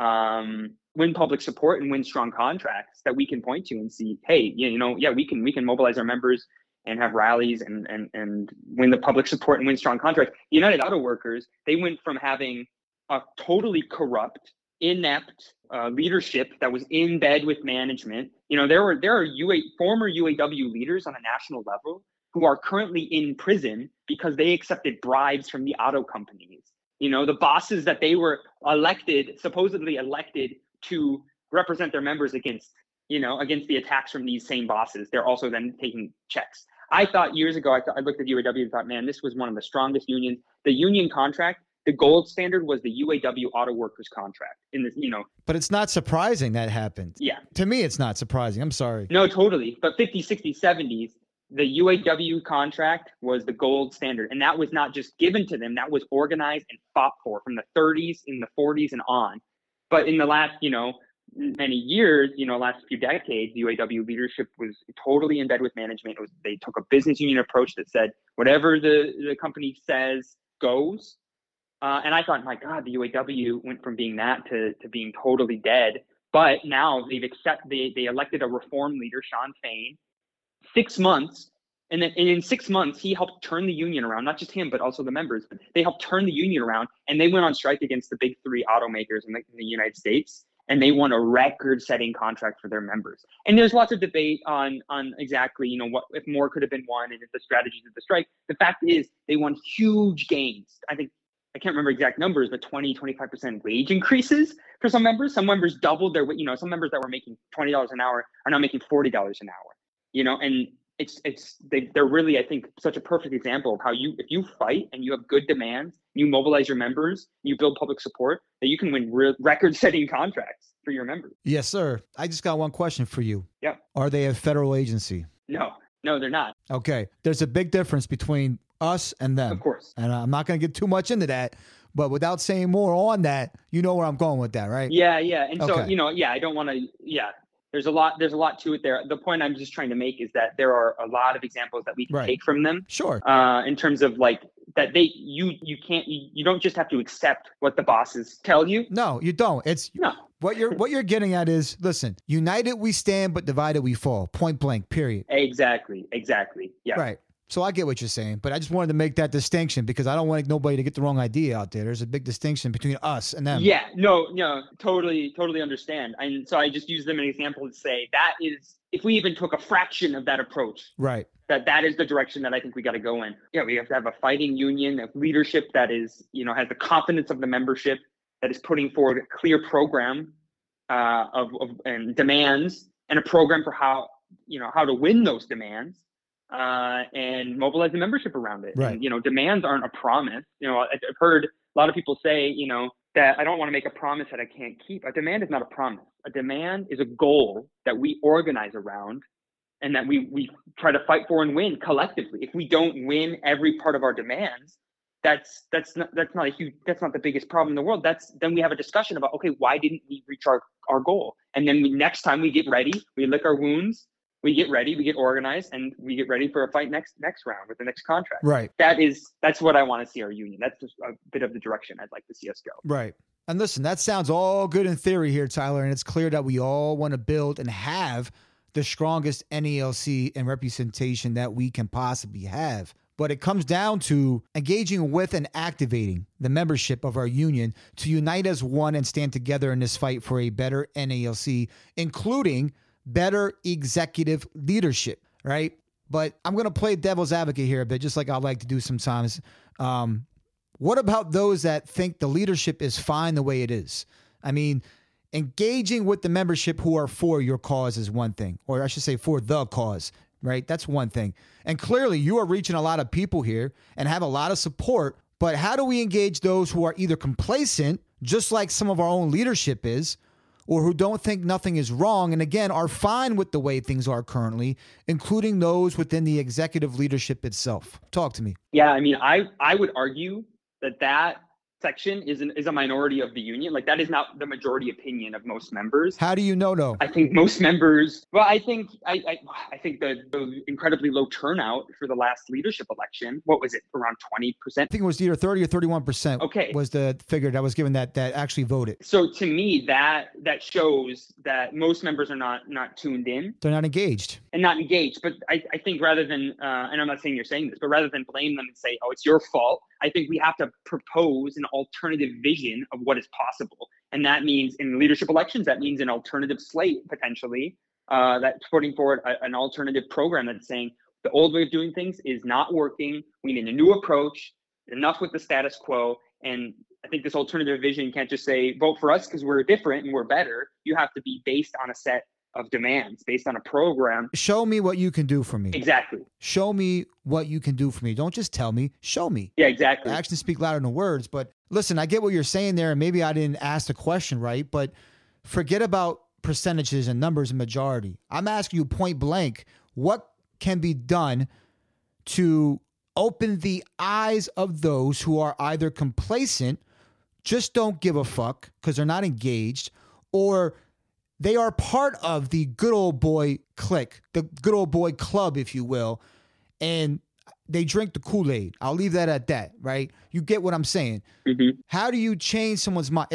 win public support and win strong contracts that we can point to and see, hey, we can mobilize our members and have rallies and win the public support and win strong contracts. The United Auto Workers, they went from having a totally corrupt, inept leadership that was in bed with management. There are former UAW leaders on a national level who are currently in prison because they accepted bribes from the auto companies. The bosses that they were supposedly elected to represent their members against the attacks from these same bosses. They're also then taking checks. I thought years ago, I looked at UAW and thought, man, this was one of the strongest unions. The union contract, the gold standard was the UAW Auto Workers contract in this, But it's not surprising that happened. Yeah. To me, it's not surprising. I'm sorry. No, totally. But 50s, 60s, 70s, the UAW contract was the gold standard. And that was not just given to them. That was organized and fought for from the 30s, in the 40s and on. But in the last, many years, last few decades, the UAW leadership was totally in bed with management. They took a business union approach that said, whatever the company says goes. And I thought, my God, the UAW went from being that to being totally dead But now they elected a reform leader, Sean Fain, 6 months. And then in 6 months, he helped turn the union around, not just him, but also the members. They helped turn the union around, and they went on strike against the big three automakers in the United States. And they won a record-setting contract for their members. And there's lots of debate on exactly, what if more could have been won and if the strategies of the strike. The fact is they won huge gains. I can't remember exact numbers, but 20-25% wage increases for some members. Some members doubled their, some members that were making $20 an hour are now making $40 an hour. And they're really, I think, such a perfect example of how if you fight and you have good demands, you mobilize your members, you build public support, that you can win record-setting contracts for your members. Yes, sir. I just got one question for you. Yeah. Are they a federal agency? No, they're not. Okay. There's a big difference between us and them. Of course. And I'm not going to get too much into that, but without saying more on that, you know where I'm going with that, right? Yeah. And okay. So, I don't want to, There's a lot to it there. The point I'm just trying to make is that there are a lot of examples that we can take from them. Sure. In terms of like that you don't just have to accept what the bosses tell you. No, you don't. What you're getting at is, listen, united we stand, but divided we fall. Point blank, period. Exactly. Yeah. Right. So I get what you're saying, but I just wanted to make that distinction because I don't want nobody to get the wrong idea out there. There's a big distinction between us and them. Yeah, no, totally understand. And so I just use them as an example to say that is, if we even took a fraction of that approach, right, that is the direction that I think we got to go in. Yeah, we have to have a fighting union, a leadership that is, has the confidence of the membership, that is putting forward a clear program and demands, and a program for how to win those demands. And mobilize the membership around it. Right. And, demands aren't a promise. I've heard a lot of people say, that I don't want to make a promise that I can't keep. A demand is not a promise. A demand is a goal that we organize around and that we try to fight for and win collectively. If we don't win every part of our demands, that's not the biggest problem in the world. Then we have a discussion about, okay, why didn't we reach our goal? And then next time we get ready, we lick our wounds, we get ready, we get organized, and we get ready for a fight next round with the next contract. Right. That's what I want to see our union. That's just a bit of the direction I'd like to see us go. Right. And listen, that sounds all good in theory here, Tyler, and it's clear that we all want to build and have the strongest NALC and representation that we can possibly have. But it comes down to engaging with and activating the membership of our union to unite as one and stand together in this fight for a better NALC, including better executive leadership, right? But I'm going to play devil's advocate here a bit, just like I like to do sometimes. What about those that think the leadership is fine the way it is? I mean, engaging with the membership who are for your cause is one thing, or I should say for the cause, right? That's one thing. And clearly you are reaching a lot of people here and have a lot of support, but how do we engage those who are either complacent, just like some of our own leadership is, or who don't think nothing is wrong and, again, are fine with the way things are currently, including those within the executive leadership itself? Talk to me. Yeah, I mean, I would argue that section is a minority of the union. Like, that is not the majority opinion of most members. How do you know, though? I think most members, well, I think the incredibly low turnout for the last leadership election, what was it, around 20%? I think it was either 30 or 31%. Okay. Was the figure that was given that actually voted. So to me, that shows that most members are not tuned in. They're not engaged. And not engaged. But I think rather than, and I'm not saying you're saying this, but rather than blame them and say, oh, it's your fault, I think we have to propose an alternative vision of what is possible. And that means in leadership elections, that means an alternative slate, potentially, that's putting forward an alternative program that's saying the old way of doing things is not working. We need a new approach, enough with the status quo. And I think this alternative vision can't just say, vote for us because we're different and we're better. You have to be based on a set of demands, based on a program. Show me what you can do for me. Exactly. Show me what you can do for me. Don't just tell me, show me. Yeah, exactly. Actions speak louder than words. But listen, I get what you're saying there, and maybe I didn't ask the question right, but forget about percentages and numbers and majority. I'm asking you point blank, what can be done to open the eyes of those who are either complacent, just don't give a fuck because they're not engaged, or they are part of the good old boy clique, the good old boy club, if you will, and they drink the Kool-Aid. I'll leave that at that, right? You get what I'm saying. Mm-hmm. How do you change someone's mind? It's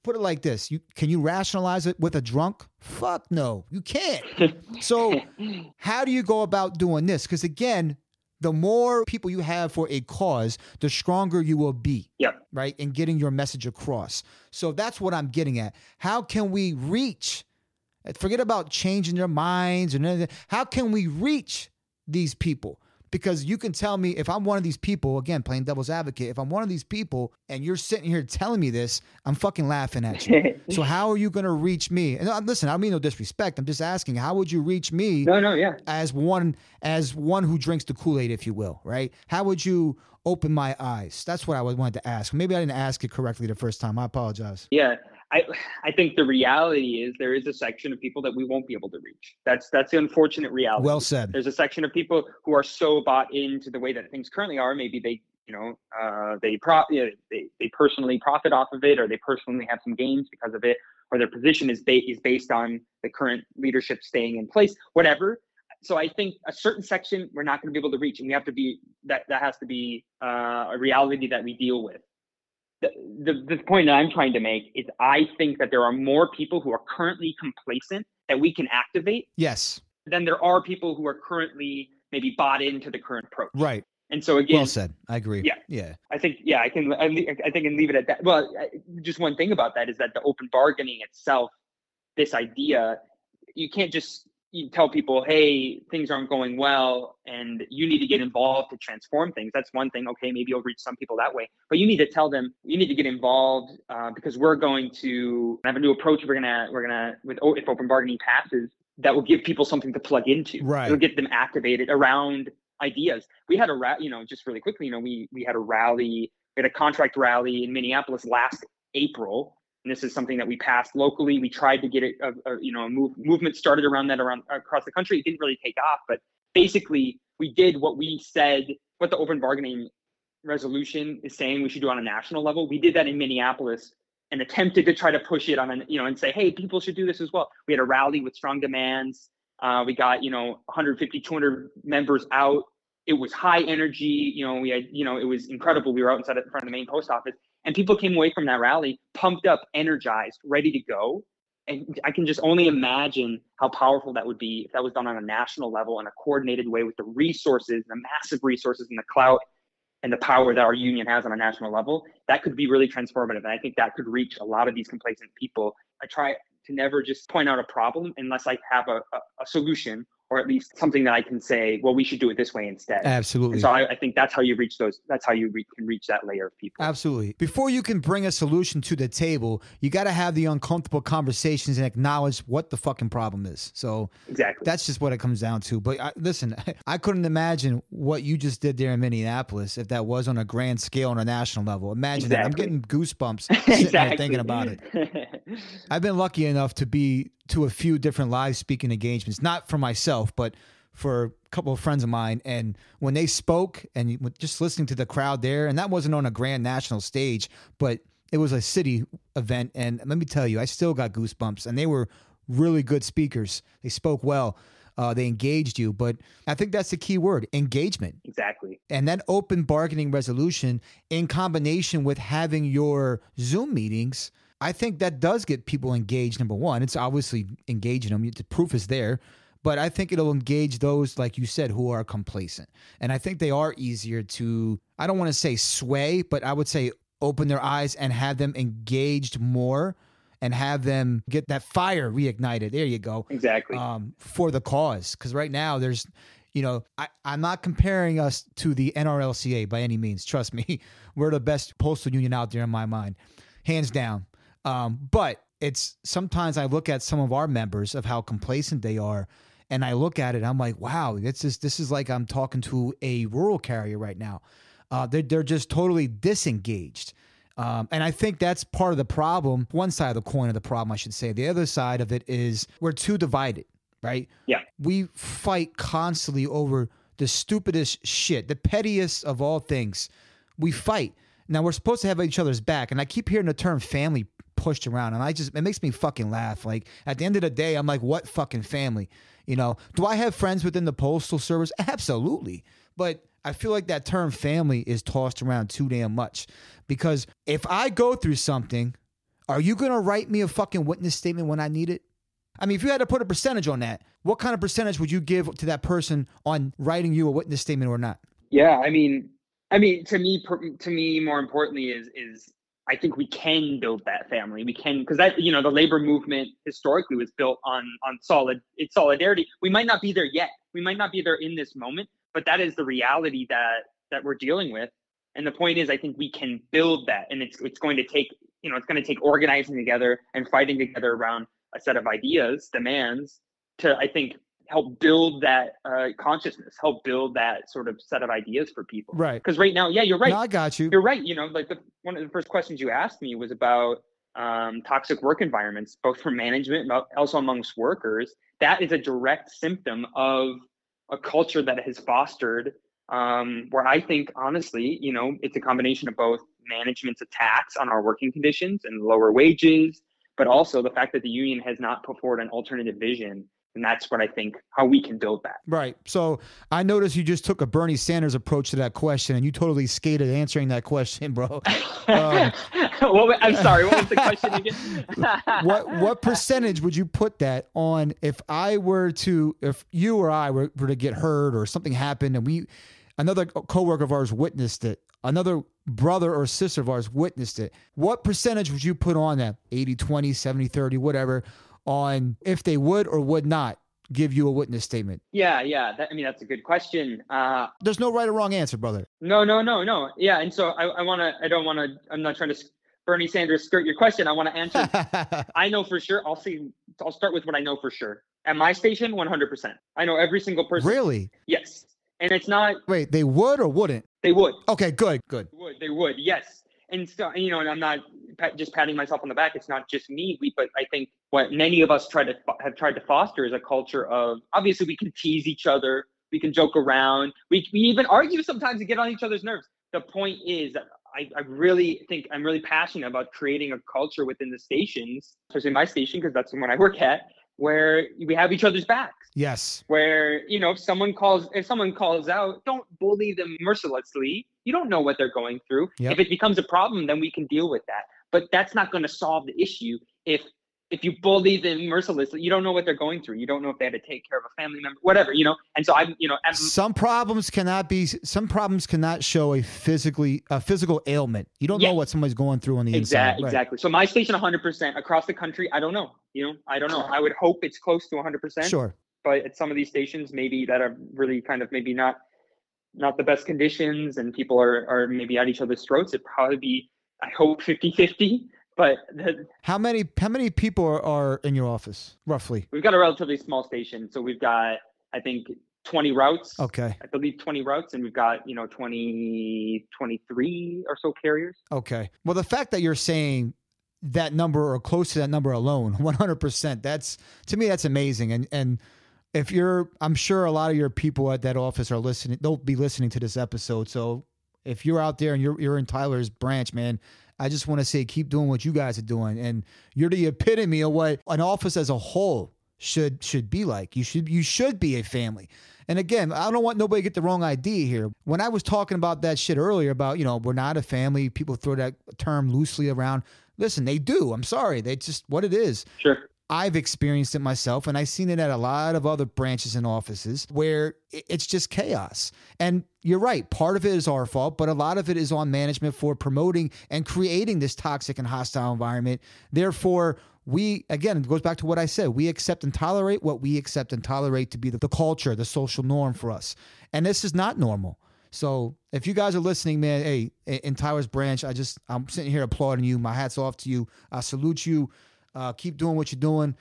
put it like this. Can you rationalize it with a drunk? Fuck no, you can't. So how do you go about doing this? Because again, the more people you have for a cause, the stronger you will be. Yep. Right? In getting your message across. So that's what I'm getting at. How can we reach, forget about changing their minds and anything. How can we reach these people? Because you can tell me if I'm one of these people, again, playing devil's advocate, if I'm one of these people and you're sitting here telling me this, I'm fucking laughing at you. So how are you going to reach me? And listen, I mean no disrespect. I'm just asking, how would you reach me yeah. as one who drinks the Kool-Aid, if you will, right? How would you open my eyes? That's what I wanted to ask. Maybe I didn't ask it correctly the first time. I apologize. Yeah. I think the reality is there is a section of people that we won't be able to reach. That's the unfortunate reality. Well said. There's a section of people who are so bought into the way that things currently are. Maybe they, they personally profit off of it, or they personally have some gains because of it, or their position is based on the current leadership staying in place, whatever. So I think a certain section we're not going to be able to reach, and we have to be that has to be a reality that we deal with. The point that I'm trying to make is I think that there are more people who are currently complacent that we can activate. Yes. Than there are people who are currently maybe bought into the current approach. Right. And so again, well said. I agree. Yeah. Yeah. I think I can leave it at that. Well, just one thing about that is that the open bargaining itself, this idea, you can't just tell people, hey, things aren't going well and you need to get involved to transform things. That's one thing. Okay, maybe you'll reach some people that way. But you need to tell them, you need to get involved because we're going to have a new approach. We're gonna if open bargaining passes, that will give people something to plug into. Right. It'll get them activated around ideas. We had just really quickly, we had a rally, we had a contract rally in Minneapolis last April. And this is something that we passed locally. We tried to get a movement started around across the country. It didn't really take off, but basically we did what we said, what the open bargaining resolution is saying we should do on a national level. We did that in Minneapolis and attempted to try to push it on and say, hey, people should do this as well. We had a rally with strong demands. We got, 150, 200 members out. It was high energy. We had, it was incredible. We were outside in front of the main post office. And people came away from that rally pumped up, energized, ready to go. And I can just only imagine how powerful that would be if that was done on a national level in a coordinated way with the resources, the massive resources and the clout and the power that our union has on a national level. That could be really transformative. And I think that could reach a lot of these complacent people. I try to never just point out a problem unless I have a solution, or at least something that I can say, well, we should do it this way instead. Absolutely. And so I think that's how you reach that's how you can reach that layer of people. Absolutely. Before you can bring a solution to the table, you got to have the uncomfortable conversations and acknowledge what the fucking problem is. So exactly, that's just what it comes down to. But listen, I couldn't imagine what you just did there in Minneapolis if that was on a grand scale on a national level. Imagine that. I'm getting goosebumps sitting there thinking about it. I've been lucky enough to be to a few different live speaking engagements, not for myself, but for a couple of friends of mine. And when they spoke and just listening to the crowd there, and that wasn't on a grand national stage, but it was a city event. And let me tell you, I still got goosebumps, and they were really good speakers. They spoke well. They engaged you, but I think that's the key word, engagement. Exactly. And that open bargaining resolution in combination with having your Zoom meetings, I think that does get people engaged. Number one, it's obviously engaging them. The proof is there, but I think it'll engage those, like you said, who are complacent. And I think they are easier to, I don't want to say sway, but I would say open their eyes and have them engaged more and have them get that fire reignited. There you go. Exactly. For the cause. Because right now there's, I'm not comparing us to the NRLCA by any means. Trust me. We're the best postal union out there in my mind. Hands down. But it's sometimes I look at some of our members of how complacent they are, and I look at it, I'm like, wow, this is like I'm talking to a rural carrier right now. They're just totally disengaged. And I think that's part of the problem. One side of the coin of the problem, I should say. The other side of it is we're too divided, right? Yeah. We fight constantly over the stupidest shit, the pettiest of all things. We fight. Now, we're supposed to have each other's back, and I keep hearing the term family pushed around, and it makes me fucking laugh. Like, at the end of the day, I'm like, what fucking family? Do I have friends within the Postal Service? Absolutely. But I feel like that term family is tossed around too damn much, because if I go through something, Are you going to write me a fucking witness statement when I need it? I mean, if you had to put a percentage on that, what kind of percentage would you give to that person on writing you a witness statement or not? Yeah, I mean, to me, more importantly is I think we can build that family. We can, because that, the labor movement historically was built on solidarity. We might not be there yet. We might not be there in this moment, but that is the reality that we're dealing with. And the point is, I think we can build that, and it's going to take, it's going to take organizing together and fighting together around a set of ideas, demands, to, I think, help build that consciousness, help build that sort of set of ideas for people. Right. Because right now, yeah, you're right. No, I got you. You're right. Like one of the first questions you asked me was about toxic work environments, both for management and also amongst workers. That is a direct symptom of a culture that has fostered where I think, honestly, it's a combination of both management's attacks on our working conditions and lower wages, but also the fact that the union has not put forward an alternative vision. And that's what I think, how we can build that. Right. So I noticed you just took a Bernie Sanders approach to that question, and you totally skated answering that question, bro. I'm sorry. What was the question again? What percentage would you put that on if you or I were to get hurt or something happened and another coworker of ours witnessed it, another brother or sister of ours witnessed it? What percentage would you put on that? 80, 20, 70, 30, whatever, on if they would or would not give you a witness statement? Yeah. That's a good question. There's no right or wrong answer, brother. No. Yeah. And so I'm not trying to Bernie Sanders skirt your question. I want to answer. I know for sure. I'll start with what I know for sure. At my station, 100%. I know every single person. Really? Yes. And it's not. Wait, they would or wouldn't? They would. Okay, good. They would. Yes. And so, and I'm not just patting myself on the back. It's not just me, but I think what many of us have tried to foster is a culture of, obviously we can tease each other, we can joke around, we even argue sometimes to get on each other's nerves. The point is that I really think I'm really passionate about creating a culture within the stations, especially my station, because that's the one I work at, where we have each other's backs. Yes. Where, if someone calls out, don't bully them mercilessly. You don't know what they're going through. Yep. If it becomes a problem, then we can deal with that. But that's not going to solve the issue. If you bully them mercilessly, you don't know what they're going through. You don't know if they had to take care of a family member, whatever, And so some problems cannot show a physical ailment. You don't know what somebody's going through on the inside. Right. Exactly. So my station, 100% across the country. I don't know. I don't know. I would hope it's close to 100%. Sure. But at some of these stations, maybe that are really kind of maybe not the best conditions, and people are maybe at each other's throats. It'd probably be, I hope, 50-50. But how many people are in your office, roughly? We've got a relatively small station. So we've got, I think, 20 routes. Okay. I believe 20 routes, and we've got, 23 or so carriers. Okay. Well, the fact that you're saying that number or close to that number alone, 100%, to me, that's amazing. And if I'm sure a lot of your people at that office are listening, they'll be listening to this episode. So if you're out there and you're in Tyler's branch, man, I just want to say, keep doing what you guys are doing. And you're the epitome of what an office as a whole should be like. You should be a family. And again, I don't want nobody to get the wrong idea here. When I was talking about that shit earlier about, we're not a family, people throw that term loosely around. Listen, they do. I'm sorry. They just what it is. Sure. I've experienced it myself, and I've seen it at a lot of other branches and offices where it's just chaos. And you're right. Part of it is our fault, but a lot of it is on management for promoting and creating this toxic and hostile environment. Therefore, it goes back to what I said. We accept and tolerate what we accept and tolerate to be the culture, the social norm for us. And this is not normal. So if you guys are listening, man, hey, in Tyler's branch, I'm sitting here applauding you. My hat's off to you. I salute you. Keep doing what you're doing.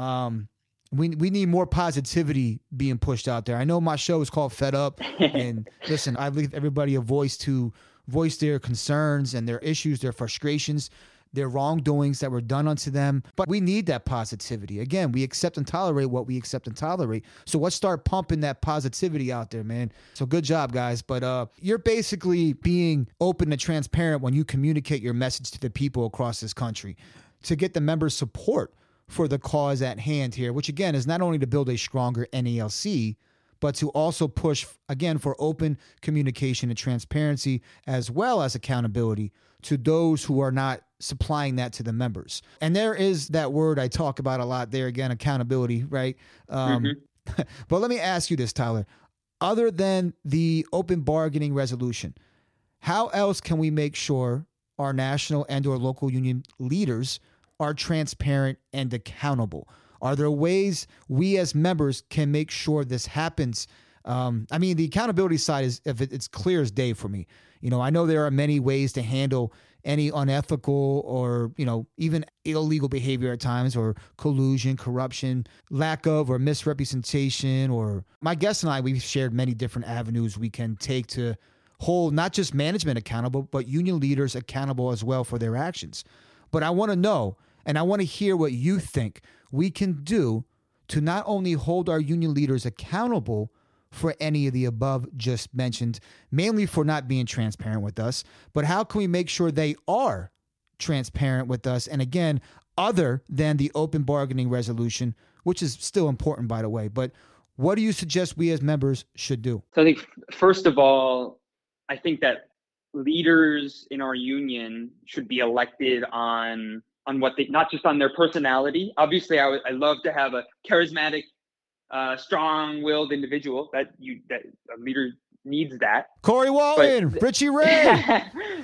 We need more positivity being pushed out there. I know my show is called Fed Up, and listen, I leave everybody a voice to voice their concerns and their issues, their frustrations, their wrongdoings that were done unto them. But we need that positivity. Again, we accept and tolerate what we accept and tolerate. So let's start pumping that positivity out there, man. So good job, guys. But you're basically being open and transparent when you communicate your message to the people across this country to get the members' support for the cause at hand here, which again is not only to build a stronger NALC, but to also push, again, for open communication and transparency, as well as accountability to those who are not supplying that to the members. And there is that word I talk about a lot there again, accountability, right? But let me ask you this, Tyler. Other than the open bargaining resolution, how else can we make sure our national and or local union leaders are transparent and accountable? Are there ways we as members can make sure this happens? I mean, the accountability side is, if it's clear as day for me. You know, I know there are many ways to handle any unethical or, you know, even illegal behavior at times, or collusion, corruption, lack of or misrepresentation, or my guest and I, we've shared many different avenues we can take to hold not just management accountable, but union leaders accountable as well for their actions. But I want to know, and I want to hear what you think we can do to not only hold our union leaders accountable for any of the above just mentioned, mainly for not being transparent with us, but how can we make sure they are transparent with us? And again, other than the open bargaining resolution, which is still important, by the way, but what do you suggest we as members should do? So I think, first of all, I think that leaders in our union should be elected on what they, not just on their personality. Obviously, I love to have a charismatic, strong-willed individual. That a leader needs that. Corey Walton, Richie Ray.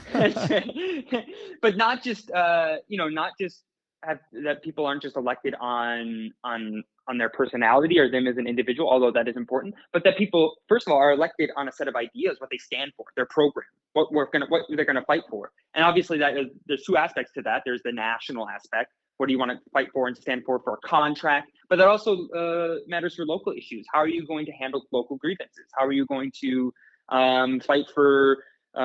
But not just not just have that people aren't just elected on their personality or them as an individual, although that is important, but that people, first of all, are elected on a set of ideas, what they stand for, their program, what they're gonna fight for. And obviously there's two aspects to that. There's the national aspect. What do you want to fight for and stand for a contract? But that also matters for local issues. How are you going to handle local grievances? How are you going to fight for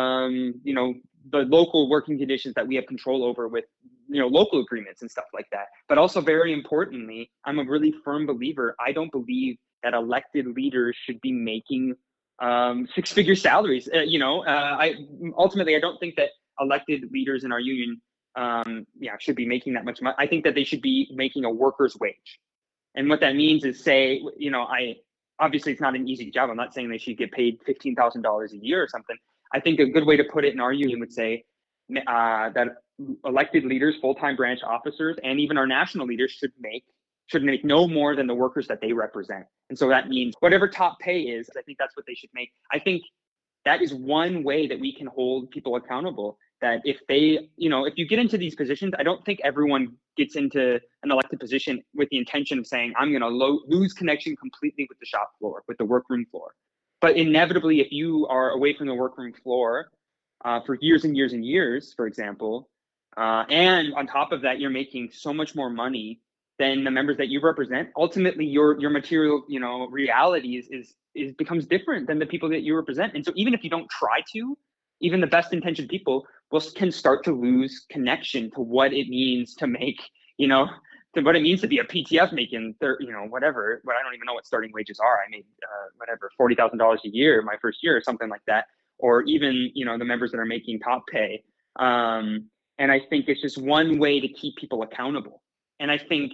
the local working conditions that we have control over with local agreements and stuff like that? But also, very importantly, I'm a really firm believer. I don't believe that elected leaders should be making six-figure salaries. I don't think that elected leaders in our union should be making that much money. I think that they should be making a worker's wage. And what that means is, say, obviously it's not an easy job. I'm not saying they should get paid $15,000 a year or something. I think a good way to put it in our union would say that elected leaders, full-time branch officers, and even our national leaders should make no more than the workers that they represent. And so that means whatever top pay is, I think that's what they should make. I think that is one way that we can hold people accountable. That if they, if you get into these positions, I don't think everyone gets into an elected position with the intention of saying, I'm going to lose connection completely with the shop floor, with the workroom floor. But inevitably, if you are away from the workroom floor for years and years and years, for example, and on top of that, you're making so much more money than the members that you represent, ultimately your material, reality is becomes different than the people that you represent. And so even if you don't try to, even the best intentioned people can start to lose connection to what it means to make, to what it means to be a PTF making, whatever. But I don't even know what starting wages are. I made $40,000 a year my first year or something like that, or even the members that are making top pay. And I think it's just one way to keep people accountable. And I think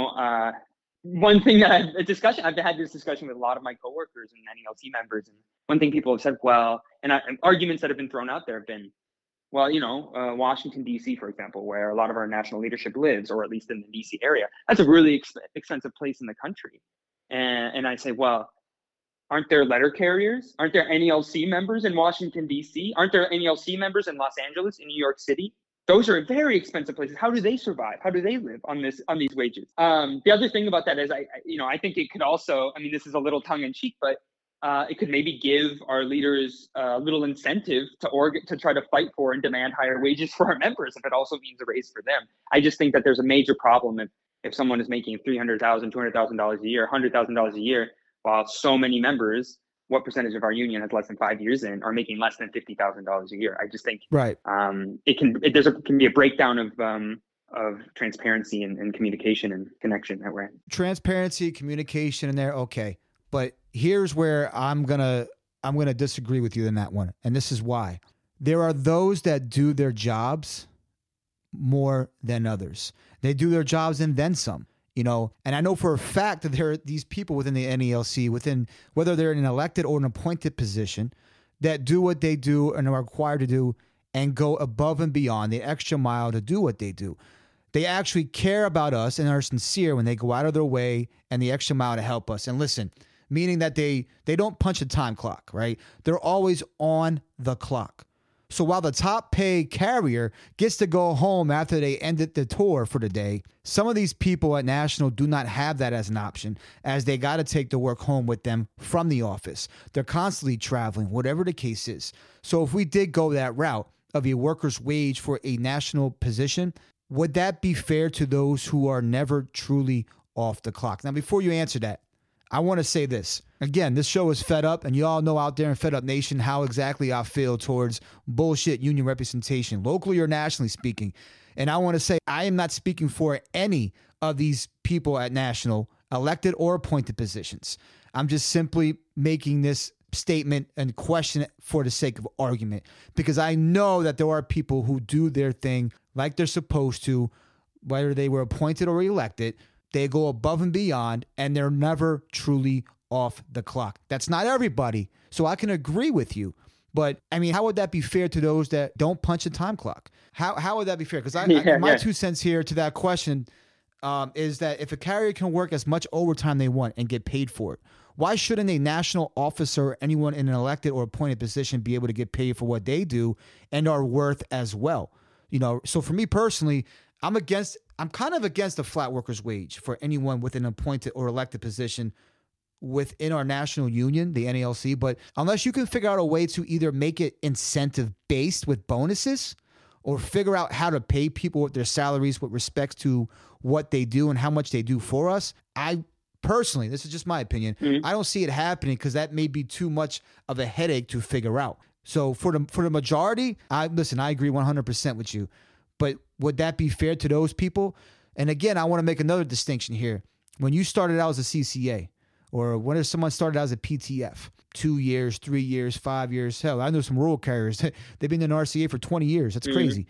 one thing that I've had this discussion with a lot of my coworkers and NELC members, and one thing people have said, and arguments that have been thrown out there have been, Washington, D.C., for example, where a lot of our national leadership lives, or at least in the D.C. area, that's a really expensive place in the country. And I say, well, aren't there letter carriers? Aren't there NELC members in Washington, D.C.? Aren't there NELC members in Los Angeles, in New York City? Those are very expensive places. How do they survive? How do they live on these wages? The other thing about that is, I think it could also, this is a little tongue in cheek, but it could maybe give our leaders a little incentive to try to fight for and demand higher wages for our members, if it also means a raise for them. I just think that there's a major problem if someone is making $300,000, $200,000 a year, $100,000 a year, while so many members, what percentage of our union has less than 5 years in, are making less than $50,000 a year. I just think right. It can be a breakdown of transparency and communication and connection that we're in. Transparency, communication in there, okay. But here's where I'm gonna disagree with you in that one, and this is why. There are those that do their jobs more than others. They do their jobs and then some. And I know for a fact that there are these people within the NELC, whether they're in an elected or an appointed position, that do what they do and are required to do and go above and beyond the extra mile to do what they do. They actually care about us and are sincere when they go out of their way and the extra mile to help us. And listen, meaning that they don't punch a time clock, right? They're always on the clock. So while the top paid carrier gets to go home after they ended the tour for the day, some of these people at National do not have that as an option, as they got to take the work home with them from the office. They're constantly traveling, whatever the case is. So if we did go that route of a worker's wage for a national position, would that be fair to those who are never truly off the clock? Now, before you answer that, I want to say this. Again, this show is Fed Up, and you all know out there in Fed Up Nation how exactly I feel towards bullshit union representation, locally or nationally speaking. And I want to say I am not speaking for any of these people at National, elected or appointed positions. I'm just simply making this statement and question it for the sake of argument, because I know that there are people who do their thing like they're supposed to, whether they were appointed or elected. They go above and beyond, and they're never truly off the clock. That's not everybody, so I can agree with you. But, I mean, how would that be fair to those that don't punch a time clock? How would that be fair? Because my 2 cents here to that question is that if a carrier can work as much overtime they want and get paid for it, why shouldn't a national officer or anyone in an elected or appointed position be able to get paid for what they do and are worth as well? You know, so for me personally, I'm kind of against a flat worker's wage for anyone with an appointed or elected position within our national union, the NALC. But unless you can figure out a way to either make it incentive based with bonuses or figure out how to pay people with their salaries with respect to what they do and how much they do for us, I personally, this is just my opinion, I don't see it happening because that may be too much of a headache to figure out. So for the majority, I agree 100% with you. But would that be fair to those people? And again, I want to make another distinction here. When you started out as a CCA, or when someone started out as a PTF, 2 years, 3 years, 5 years, hell, I know some rural carriers. They've been in RCA for 20 years. That's crazy.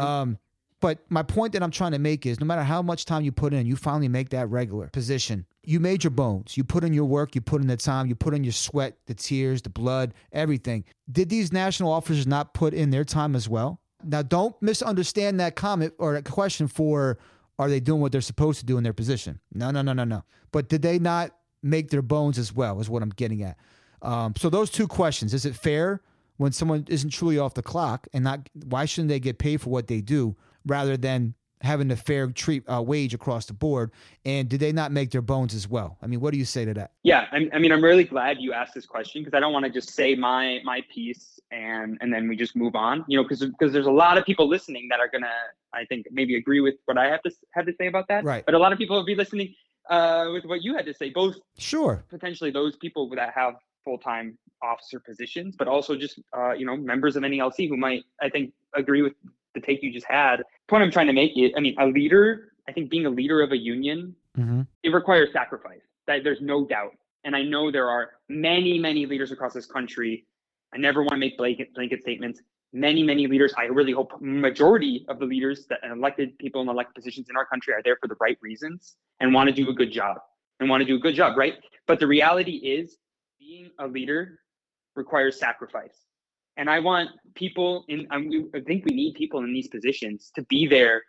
But my point that I'm trying to make is no matter how much time you put in, you finally make that regular position. You made your bones. You put in your work. You put in the time. You put in your sweat, the tears, the blood, everything. Did these national officers not put in their time as well? Now, don't misunderstand that comment or that question for, are they doing what they're supposed to do in their position? No. But did they not make their bones as well, is what I'm getting at. So those 2 questions. Is it fair when someone isn't truly off the clock, and why shouldn't they get paid for what they do rather than having a fair wage across the board? And did they not make their bones as well? I mean, what do you say to that? Yeah, I mean, I'm really glad you asked this question, because I don't want to just say my piece and then we just move on, you know, because there's a lot of people listening that are going to, I think, maybe agree with what I have to say about that. Right. But a lot of people will be listening with what you had to say, both sure, potentially those people that have full-time officer positions, but also just, members of NALC who might, I think, agree with the take you just had. The point I'm trying to make is, I mean, I think being a leader of a union, it requires sacrifice. There's no doubt. And I know there are many, many leaders across this country. I never want to make blanket statements. Many, many leaders, I really hope majority of the leaders that elected people in elected positions in our country are there for the right reasons and want to do a good job right? But the reality is, being a leader requires sacrifice. And I want people I think we need people in these positions to be there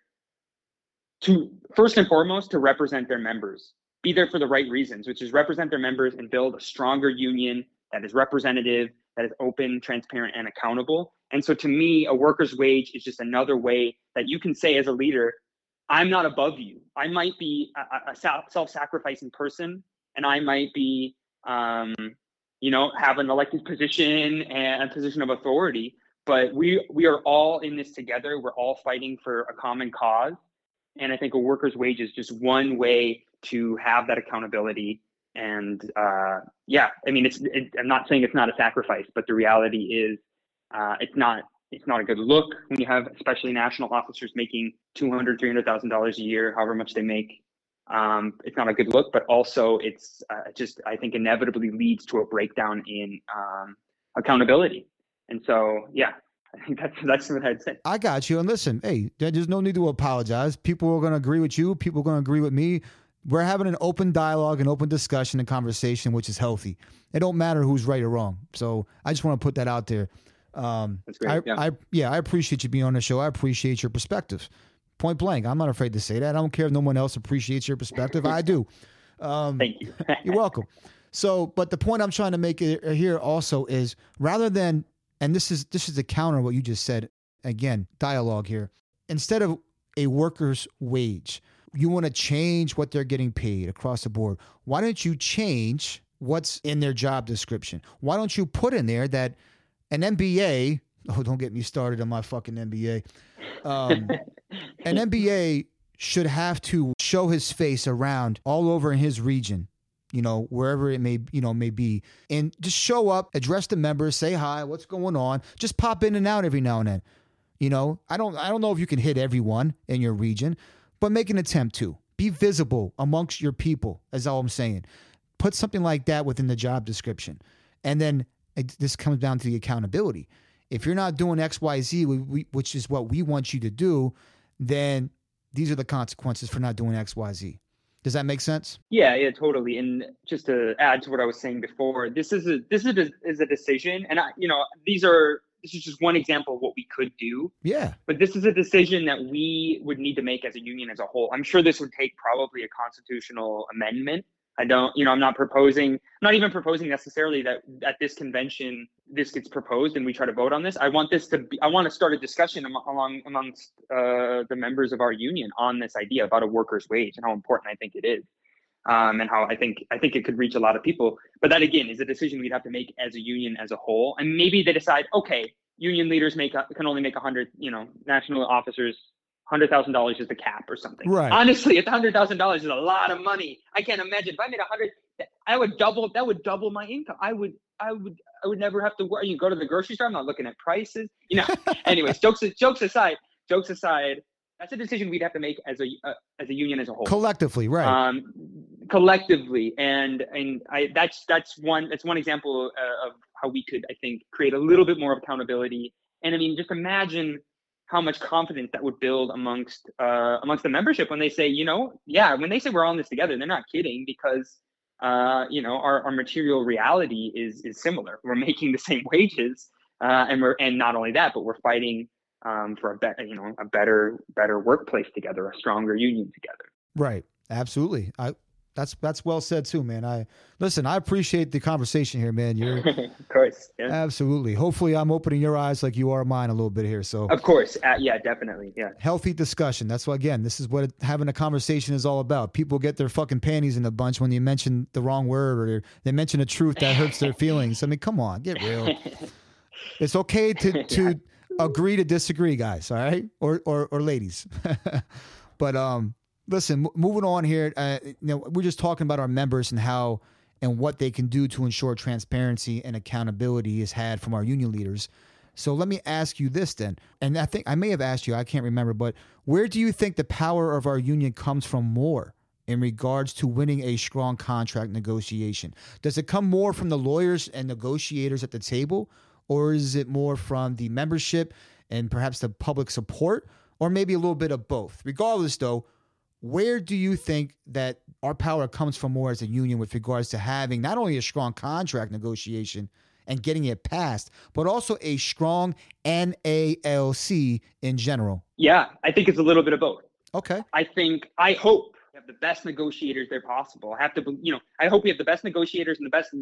to, first and foremost, to represent their members, be there for the right reasons, which is represent their members and build a stronger union that is representative, that is open, transparent, and accountable. And so to me, a worker's wage is just another way that you can say as a leader, I'm not above you. I might be a self-sacrificing person, and I might be, have an elected position and a position of authority, but we are all in this together. We're all fighting for a common cause. And I think a worker's wage is just one way to have that accountability. And I'm not saying it's not a sacrifice, but the reality is it's not a good look when you have especially national officers making $200,000, $300,000 a year, however much they make. It's not a good look, but also it's I think inevitably leads to a breakdown in accountability. And so, yeah, I think that's what I'd say. I got you. And listen, hey, there's no need to apologize. People are going to agree with you. People are going to agree with me. We're having an open dialogue, an open discussion and conversation, which is healthy. It don't matter who's right or wrong. So I just want to put that out there. That's great. I appreciate you being on the show. I appreciate your perspective. Point blank. I'm not afraid to say that. I don't care if no one else appreciates your perspective. I do. Thank you. You're welcome. So, but the point I'm trying to make here also is rather than, and this is the counter to what you just said. Again, dialogue here. Instead of a worker's wage, you want to change what they're getting paid across the board. Why don't you change what's in their job description? Why don't you put in there that an MBA, oh, don't get me started on my fucking MBA. An MBA should have to show his face around all over in his region, wherever it may be, and just show up, address the members, say hi, what's going on, just pop in and out every now and then. I don't know if you can hit everyone in your region, but make an attempt to be visible amongst your people, is all I'm saying. Put something like that within the job description. And then this comes down to the accountability. If you're not doing X, Y, Z, which is what we want you to do, then these are the consequences for not doing X, Y, Z. Does that make sense? Yeah, totally. And just to add to what I was saying before, this is a decision, and this is just one example of what we could do. Yeah. But this is a decision that we would need to make as a union as a whole. I'm sure this would take probably a constitutional amendment. I'm not even proposing necessarily that at this convention, this gets proposed and we try to vote on this. I want to start a discussion amongst the members of our union on this idea about a worker's wage and how important I think it is. And how I think it could reach a lot of people. But that, again, is a decision we'd have to make as a union as a whole. And maybe they decide, okay, union leaders can only make 100, national officers, $100,000 is the cap or something. Right. Honestly, it's $100,000 is a lot of money. I can't imagine if I made 100, that would double my income. I would never have to worry. You go to the grocery store, I'm not looking at prices. Anyways, jokes aside, that's a decision we'd have to make as a union as a whole. Collectively, right. Collectively. That's one example of how we could, I think, create a little bit more of accountability. And I mean, just imagine how much confidence that would build amongst the membership when they say, when they say we're all in this together, they're not kidding, because our material reality is similar. We're making the same wages, and not only that, but we're fighting for a better workplace together, a stronger union together. Right. Absolutely. That's well said too, man. I appreciate the conversation here, man. You're of course. Yeah. Absolutely. Hopefully I'm opening your eyes like you are mine a little bit here. So of course. Yeah, definitely. Yeah. Healthy discussion. That's why, again, this is what having a conversation is all about. People get their fucking panties in a bunch when you mention the wrong word or they mention a truth that hurts their feelings. I mean, come on, get real. It's okay to agree to disagree, guys. All right. Or ladies. But, listen, moving on here, we're just talking about our members and how and what they can do to ensure transparency and accountability is had from our union leaders. So let me ask you this then, and I think I may have asked you, I can't remember, but where do you think the power of our union comes from more in regards to winning a strong contract negotiation? Does it come more from the lawyers and negotiators at the table, or is it more from the membership and perhaps the public support, or maybe a little bit of both? Regardless, though, where do you think that our power comes from more as a union with regards to having not only a strong contract negotiation and getting it passed, but also a strong NALC in general? Yeah, I think it's a little bit of both. Okay. I hope we have the best negotiators there possible. I hope we have the best negotiators and the best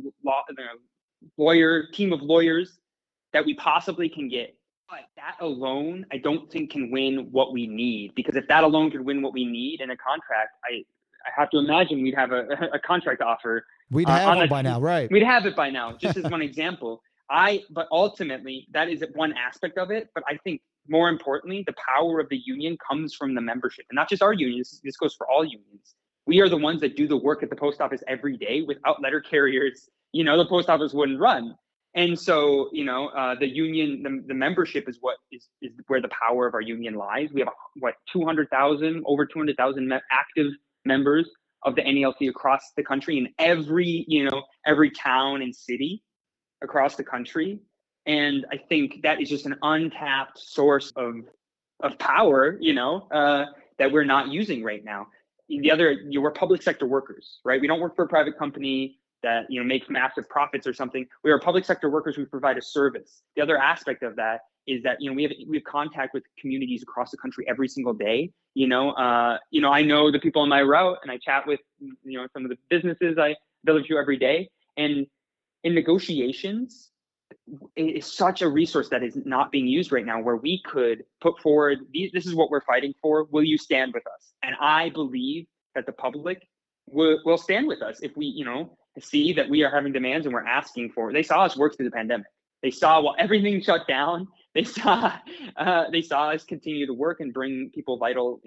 team of lawyers that we possibly can get. But that alone, I don't think can win what we need, because if that alone could win what we need in a contract, I have to imagine we'd have a contract offer. We'd have it by now, right? We'd have it by now, just as one example. But ultimately, that is one aspect of it. But I think more importantly, the power of the union comes from the membership, and not just our union. This goes for all unions. We are the ones that do the work at the post office every day. Without letter carriers, the post office wouldn't run. And so, the union, the membership is what is where the power of our union lies. We have over 200,000 active members of the NALC across the country in every town and city across the country. And I think that is just an untapped source of power, that we're not using right now. We're public sector workers, right? We don't work for a private company. that, you know, makes massive profits or something. We are public sector workers who provide a service. The other aspect of that is that, you know, we have contact with communities across the country every single day. You know, I know the people on my route, and I chat with, you know, some of the businesses I village to every day. And in negotiations, it is such a resource that is not being used right now, where we could put forward, this is what we're fighting for. Will you stand with us? And I believe that the public will stand with us if we, you know, see that we are having demands and we're asking for. They saw us work through the pandemic. They saw while everything shut down. They saw us continue to work and bring people vital,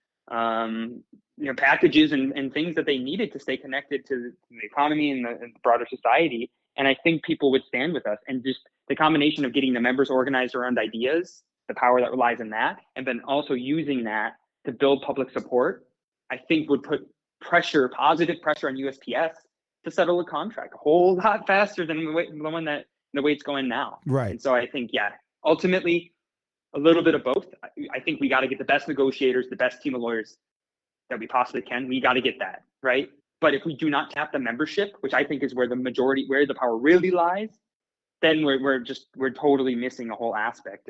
packages and things that they needed to stay connected to the economy and the broader society. And I think people would stand with us. And just the combination of getting the members organized around ideas, the power that relies in that, and then also using that to build public support, I think would put positive pressure on USPS to settle a contract a whole lot faster than the way it's going now. Right. And so I think, ultimately a little bit of both. I think we got to get the best negotiators, the best team of lawyers that we possibly can. We got to get that, right? But if we do not tap the membership, which I think is where the power really lies, then we're totally missing a whole aspect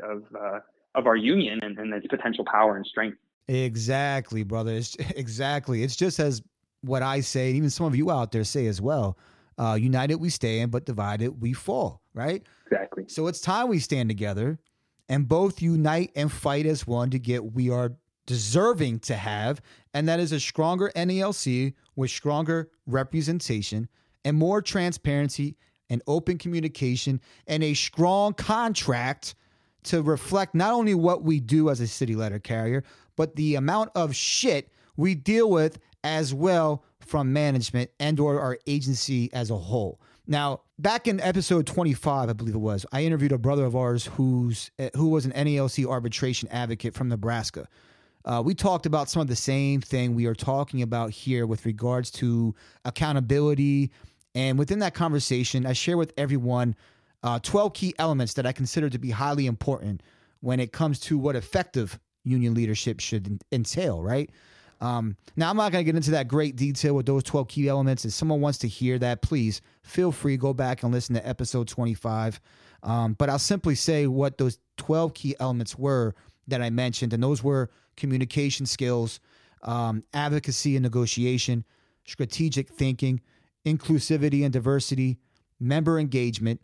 of our union and its potential power and strength. Exactly, brother. Exactly. It's just as what I say, and even some of you out there say as well. United we stand, but divided we fall, right? Exactly. So it's time we stand together and both unite and fight as one to get we are deserving to have, and that is a stronger NALC with stronger representation and more transparency and open communication and a strong contract to reflect not only what we do as a city letter carrier, but the amount of shit we deal with as well from management and or our agency as a whole. Now, back in episode 25, I believe it was, I interviewed a brother of ours who was an NALC arbitration advocate from Nebraska. We talked about some of the same thing we are talking about here with regards to accountability. And within that conversation, I share with everyone 12 key elements that I consider to be highly important when it comes to what effective union leadership should entail, right? Now, I'm not going to get into that great detail with those 12 key elements. If someone wants to hear that, please feel free, go back and listen to episode 25. But I'll simply say what those 12 key elements were that I mentioned, and those were communication skills, advocacy and negotiation, strategic thinking, inclusivity and diversity, member engagement,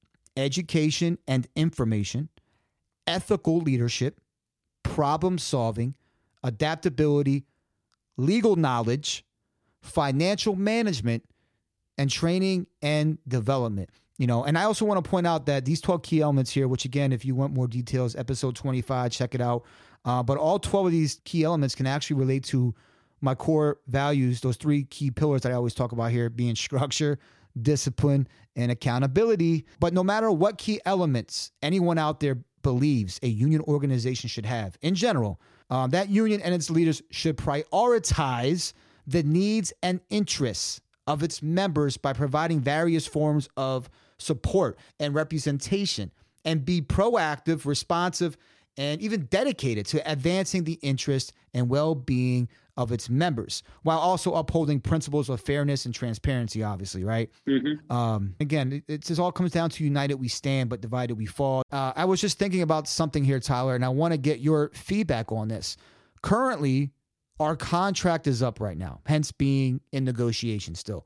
education and information, ethical leadership, problem solving, adaptability, legal knowledge, financial management, and training and development. And I also want to point out that these 12 key elements here, which again, if you want more details, episode 25, check it out. But all 12 of these key elements can actually relate to my core values, those 3 key pillars that I always talk about here, being structure, discipline, and accountability. But no matter what key elements anyone out there believes a union organization should have, in general, that union and its leaders should prioritize the needs and interests of its members by providing various forms of support and representation, and be proactive, responsive, and even dedicated to advancing the interest and well-being of its members, while also upholding principles of fairness and transparency, obviously, right? Mm-hmm. Again, it just all comes down to united we stand, but divided we fall. I was just thinking about something here, Tyler, and I want to get your feedback on this. Currently, our contract is up right now, hence being in negotiation still.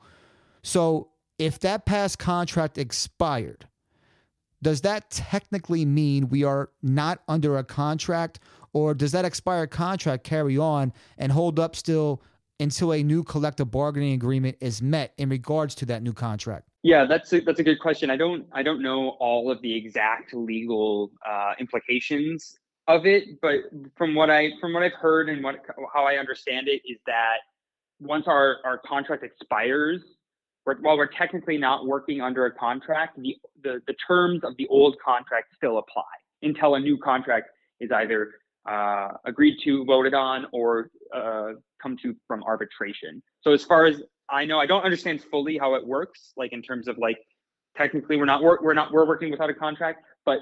So if that past contract expired, does that technically mean we are not under a contract, or does that expired contract carry on and hold up still until a new collective bargaining agreement is met in regards to that new contract? Yeah, that's a good question. I don't know all of the exact legal implications of it, but from what I've heard and how I understand it is that once our contract expires, while we're technically not working under a contract, the terms of the old contract still apply until a new contract is either agreed to, voted on, or come to from arbitration. So as far as I know, I don't understand fully how it works, like in terms of like technically we're working without a contract, but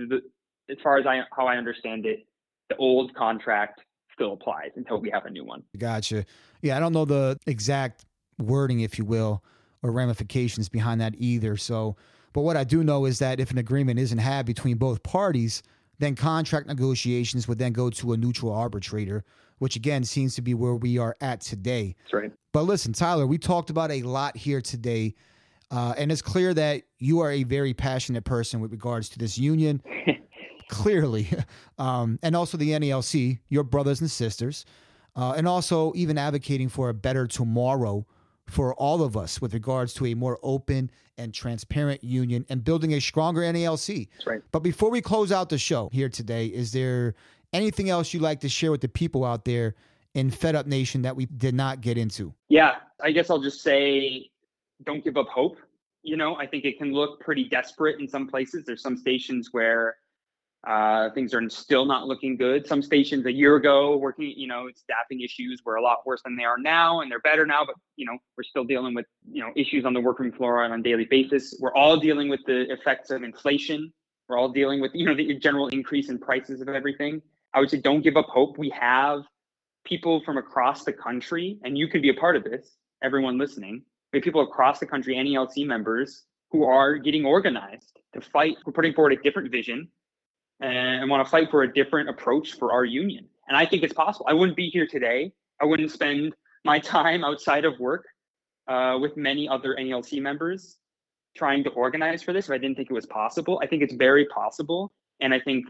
as far as how I understand it, the old contract still applies until we have a new one. Gotcha. Yeah, I don't know the exact wording, if you will, or ramifications behind that either. So, but what I do know is that if an agreement isn't had between both parties, then contract negotiations would then go to a neutral arbitrator, which again seems to be where we are at today. That's right. But listen, Tyler, we talked about a lot here today, and it's clear that you are a very passionate person with regards to this union, clearly, and also the NALC, your brothers and sisters, and also even advocating for a better tomorrow for all of us with regards to a more open and transparent union and building a stronger NALC. That's right. But before we close out the show here today, is there anything else you'd like to share with the people out there in Fed Up Nation that we did not get into? Yeah, I guess I'll just say, don't give up hope. I think it can look pretty desperate in some places. There's some stations where things are still not looking good. Some stations a year ago working, staffing issues were a lot worse than they are now, and they're better now, but, we're still dealing with, issues on the workroom floor on a daily basis. We're all dealing with the effects of inflation. We're all dealing with, the general increase in prices of everything. I would say don't give up hope. We have people from across the country, and you can be a part of this, everyone listening. We have people across the country, NELC members, who are getting organized to fight. We're putting forward a different vision and want to fight for a different approach for our union. And I think it's possible. I wouldn't be here today. I wouldn't spend my time outside of work with many other NELC members trying to organize for this if I didn't think it was possible. I think it's very possible. And I think,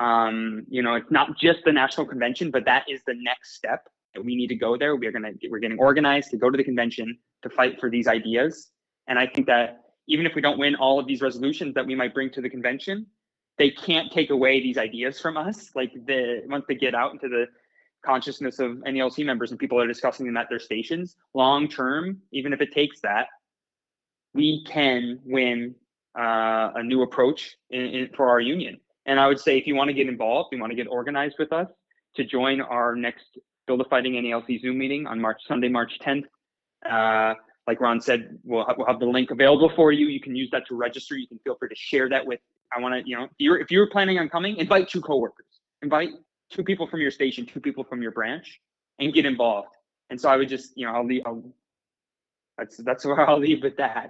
it's not just the national convention, but that is the next step that we need to go there. We're getting organized to go to the convention to fight for these ideas. And I think that even if we don't win all of these resolutions that we might bring to the convention, they can't take away these ideas from us. Like once they get out into the consciousness of NELC members and people are discussing them at their stations, long term, even if it takes that, we can win a new approach for our union. And I would say if you want to get involved, you want to get organized with us to join our next Build a Fighting NALC Zoom meeting on Sunday, March 10th. Like Ron said, we'll have the link available for you. You can use that to register. You can feel free to share that with, if you're planning on coming, invite 2 coworkers, invite 2 people from your station, 2 people from your branch, and get involved. And so I would just, that's where I'll leave with that.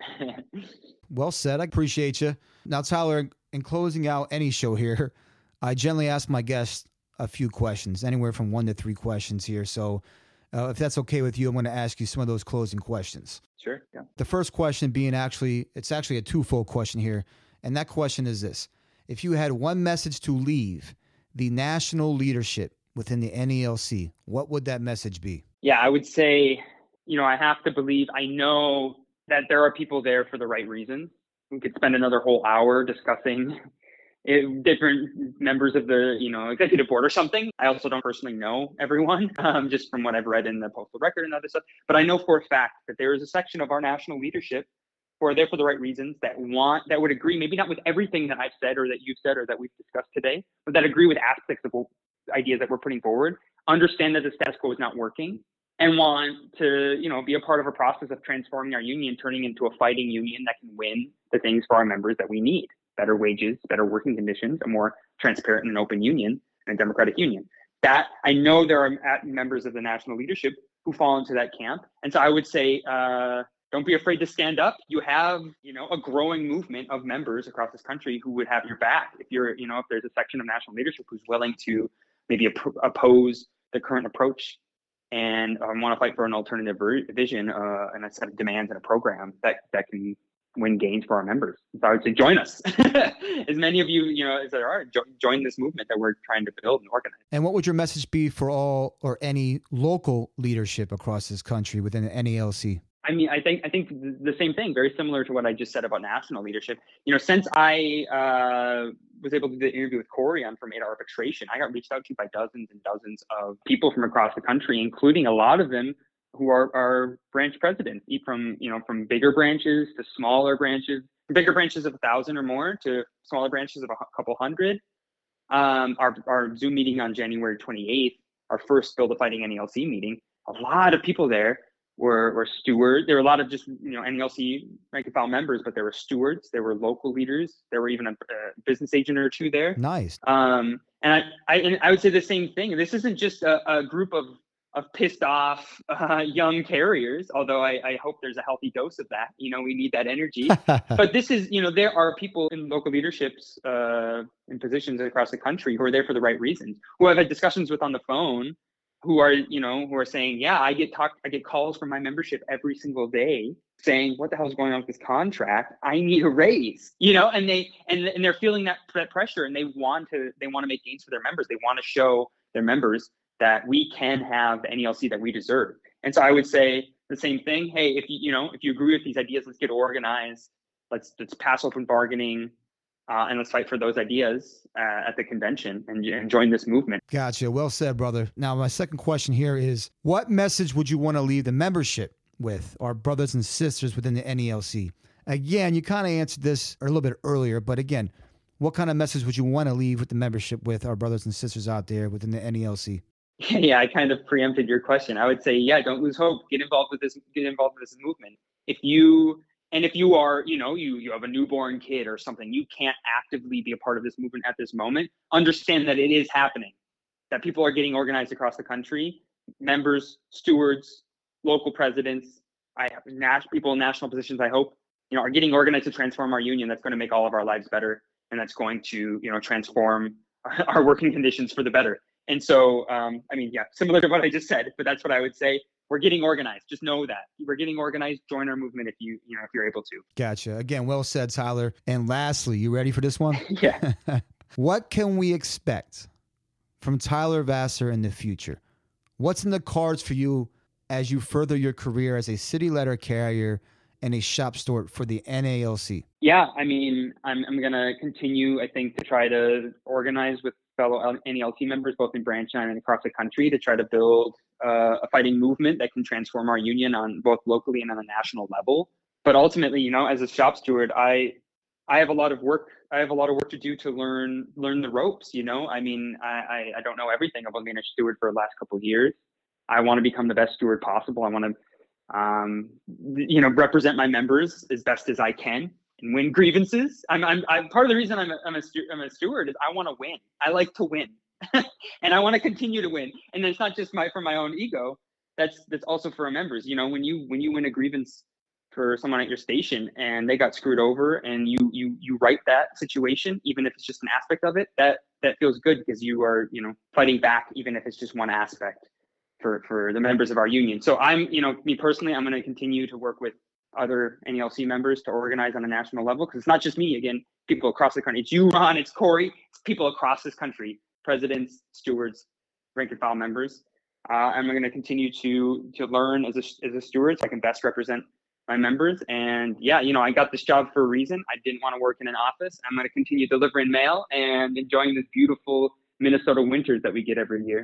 Well said. I appreciate you. Now, Tyler, in closing out any show here, I generally ask my guests a few questions, anywhere from 1 to 3 questions here. So if that's okay with you, I'm going to ask you some of those closing questions. Sure. Yeah. The first question being it's actually a twofold question here. And that question is this: if you had one message to leave the national leadership within the NELC, what would that message be? Yeah, I would say, I have to believe, I know that there are people there for the right reasons. We could spend another whole hour discussing different members of the, executive board or something. I also don't personally know everyone, just from what I've read in the Postal Record and other stuff. But I know for a fact that there is a section of our national leadership who are there for the right reasons, that would agree, maybe not with everything that I've said or that you've said or that we've discussed today, but that agree with aspects of ideas that we're putting forward, understand that the status quo is not working, and want to, be a part of a process of transforming our union, turning into a fighting union that can win the things for our members that we need: better wages, better working conditions, a more transparent and open union, and a democratic union. That I know there are members of the national leadership who fall into that camp. And so I would say, don't be afraid to stand up. You have, a growing movement of members across this country who would have your back. If you're, if there's a section of national leadership who's willing to maybe oppose the current approach and want to fight for an alternative vision and a set of demands and a program that can win gains for our members. So I would say join us. As many of you, as there are, join this movement that we're trying to build and organize. And what would your message be for all or any local leadership across this country within the NELC? I mean, I think the same thing, very similar to what I just said about national leadership. Since I was able to do the interview with Corey on From 8 Hour Arbitration, I got reached out to by dozens and dozens of people from across the country, including a lot of them who are branch presidents, from bigger branches to smaller branches, bigger branches of 1,000 or more to smaller branches of a couple hundred. Our Zoom meeting on January 28th, our first Build a Fighting NELC meeting, a lot of people there were stewards. There were a lot of just, NELC rank and file members, but there were stewards, there were local leaders, there were even a business agent or 2 there. Nice. And I would say the same thing. This isn't just a group of pissed off young carriers, although I hope there's a healthy dose of that. We need that energy. But this is, there are people in local leaderships in positions across the country who are there for the right reasons, who I've had discussions with on the phone, who are saying, yeah, I get calls from my membership every single day saying, what the hell is going on with this contract? I need a raise, and they're feeling that pressure, and they want to make gains for their members. They want to show their members that we can have the NELC that we deserve. And so I would say the same thing. Hey, if you agree with these ideas, let's get organized. Let's pass open bargaining, and let's fight for those ideas at the convention and join this movement. Gotcha. Well said, brother. Now, my second question here is, what message would you want to leave the membership with, our brothers and sisters within the NELC? Again, you kind of answered this a little bit earlier, but again, what kind of message would you want to leave with the membership, with our brothers and sisters out there within the NELC? Yeah, I kind of preempted your question. I would say, yeah, don't lose hope. Get involved with this movement. If you are, you have a newborn kid or something, you can't actively be a part of this movement at this moment, understand that it is happening, that people are getting organized across the country, members, stewards, local presidents, people in national positions, I hope, are getting organized to transform our union. That's going to make all of our lives better. And that's going to, transform our working conditions for the better. And so, similar to what I just said, but that's what I would say. We're getting organized. Just know that we're getting organized. Join our movement if you're able to. Gotcha. Again, well said, Tyler. And lastly, you ready for this one? Yeah. What can we expect from Tyler Vassar in the future? What's in the cards for you as you further your career as a city letter carrier and a shop steward for the NALC? Yeah, I'm going to continue, I think, to try to organize with fellow NELC members, both in Branch 9 and across the country, to try to build a fighting movement that can transform our union on both locally and on a national level. But ultimately, as a shop steward, I have a lot of work. I have a lot of work to do to learn the ropes. I don't know everything. I've only been a steward for the last couple of years. I want to become the best steward possible. I want to, represent my members as best as I can and win grievances. I'm part of the reason I'm a steward is I want to win. I like to win, and I want to continue to win. And it's not just for my own ego. That's also for our members. When you win a grievance for someone at your station and they got screwed over, and you right that situation, even if it's just an aspect of it, that feels good, because you are fighting back, even if it's just one aspect for the members of our union. So me personally, I'm going to continue to work with other NELC members to organize on a national level, because it's not just me. Again, people across the country. It's you, Ron. It's Corey. It's people across this country, presidents, stewards, rank and file members. I'm going to continue to learn as a steward so I can best represent my members. And yeah, I got this job for a reason. I didn't want to work in an office. I'm going to continue delivering mail and enjoying this beautiful Minnesota winters that we get every year.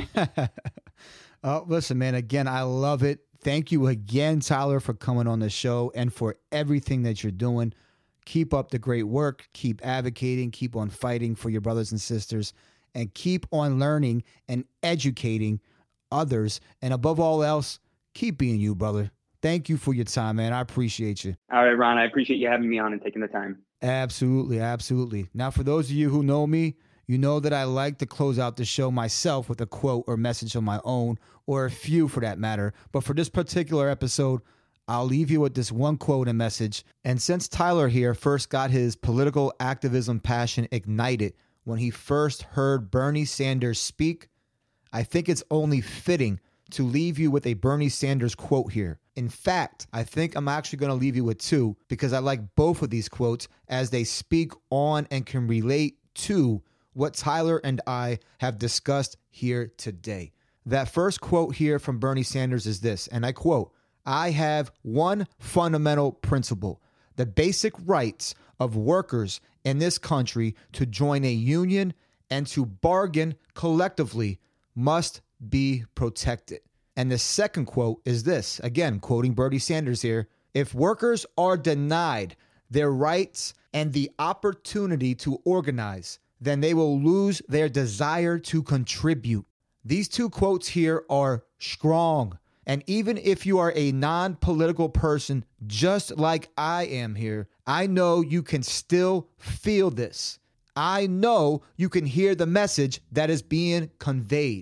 Listen, man, again, I love it. Thank you again, Tyler, for coming on the show and for everything that you're doing. Keep up the great work. Keep advocating. Keep on fighting for your brothers and sisters, and keep on learning and educating others. And above all else, keep being you, brother. Thank you for your time, man. I appreciate you. All right, Ron, I appreciate you having me on and taking the time. Absolutely. Absolutely. Now, for those of you who know me, you know that I like to close out the show myself with a quote or message of my own, or a few for that matter. But for this particular episode, I'll leave you with this one quote and message. And since Tyler here first got his political activism passion ignited when he first heard Bernie Sanders speak, I think it's only fitting to leave you with a Bernie Sanders quote here. In fact, I think I'm actually going to leave you with two, because I like both of these quotes as they speak on and can relate to what Tyler and I have discussed here today. That first quote here from Bernie Sanders is this, and I quote, "I have one fundamental principle: the basic rights of workers in this country to join a union and to bargain collectively must be protected." And the second quote is this, again, quoting Bernie Sanders here: "If workers are denied their rights and the opportunity to organize, then they will lose their desire to contribute." These two quotes here are strong. And even if you are a non-political person, just like I am here, I know you can still feel this. I know you can hear the message that is being conveyed.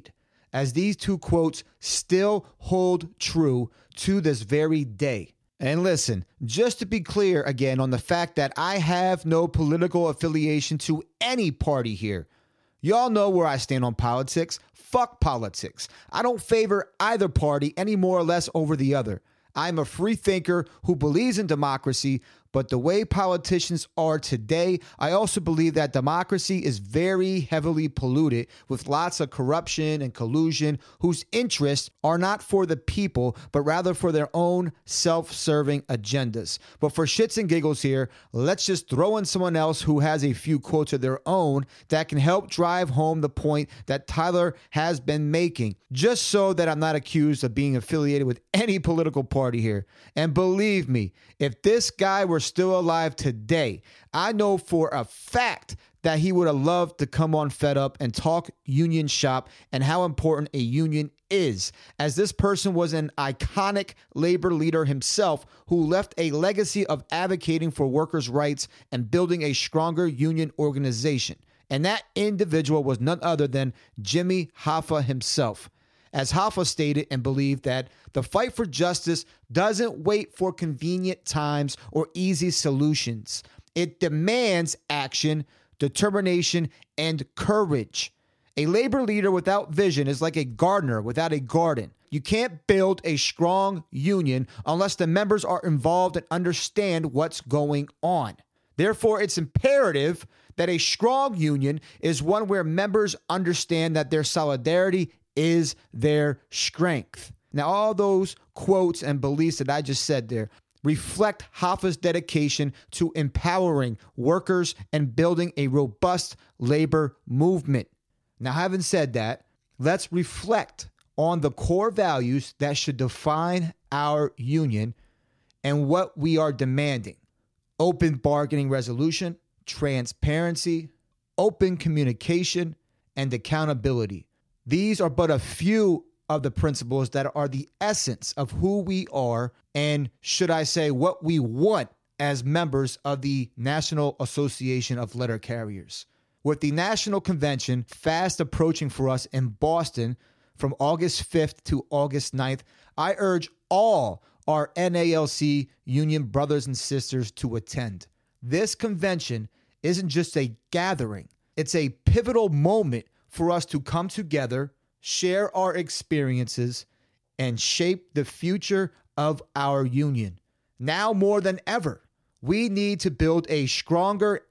as these two quotes still hold true to this very day. And listen, just to be clear again on the fact that I have no political affiliation to any party here. Y'all know where I stand on politics. Fuck politics. I don't favor either party any more or less over the other. I'm a free thinker who believes in democracy, but the way politicians are today, I also believe that democracy is very heavily polluted with lots of corruption and collusion whose interests are not for the people, but rather for their own self-serving agendas. But for shits and giggles here, let's just throw in someone else who has a few quotes of their own that can help drive home the point that Tyler has been making, just so that I'm not accused of being affiliated with any political party here. And believe me, if this guy were still alive today, I know for a fact that he would have loved to come on Fed Up and talk union shop and how important a union is, as this person was an iconic labor leader himself who left a legacy of advocating for workers' rights and building a stronger union organization. And that individual was none other than Jimmy Hoffa himself. As Hoffa stated and believed that the fight for justice doesn't wait for convenient times or easy solutions. It demands action, determination, and courage. A labor leader without vision is like a gardener without a garden. You can't build a strong union unless the members are involved and understand what's going on. Therefore, it's imperative that a strong union is one where members understand that their solidarity is their strength. Now, all those quotes and beliefs that I just said there reflect Hoffa's dedication to empowering workers and building a robust labor movement. Now, having said that, let's reflect on the core values that should define our union and what we are demanding. Open bargaining resolution, transparency, open communication, and accountability. These are but a few of the principles that are the essence of who we are and, should I say, what we want as members of the National Association of Letter Carriers. With the National Convention fast approaching for us in Boston from August 5th to August 9th, I urge all our NALC union brothers and sisters to attend. This convention isn't just a gathering. It's a pivotal moment for us to come together, share our experiences, and shape the future of our union. Now more than ever, we need to build a stronger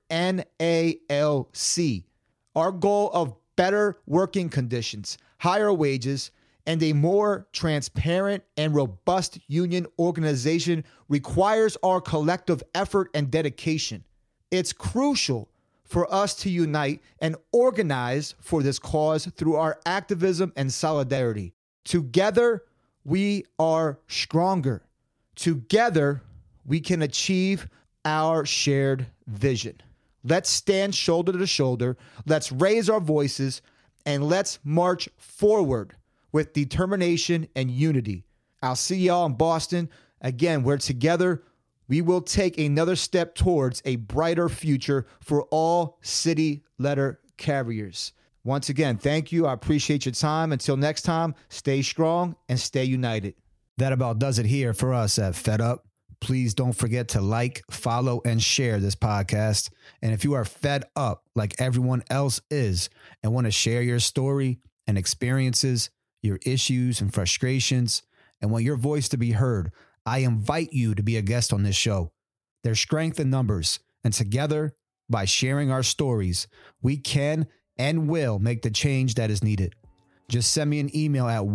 NALC. Our goal of better working conditions, higher wages, and a more transparent and robust union organization requires our collective effort and dedication. It's crucial for us to unite and organize for this cause through our activism and solidarity. Together, we are stronger. Together, we can achieve our shared vision. Let's stand shoulder to shoulder. Let's raise our voices, and let's march forward with determination and unity. I'll see y'all in Boston. Again, we're together. We will take another step towards a brighter future for all city letter carriers. Once again, thank you. I appreciate your time. Until next time, stay strong and stay united. That about does it here for us at Fed Up. Please don't forget to like, follow, and share this podcast. And if you are fed up like everyone else is and want to share your story and experiences, your issues and frustrations, and want your voice to be heard, I invite you to be a guest on this show. There's strength in numbers, and together, by sharing our stories, we can and will make the change that is needed. Just send me an email at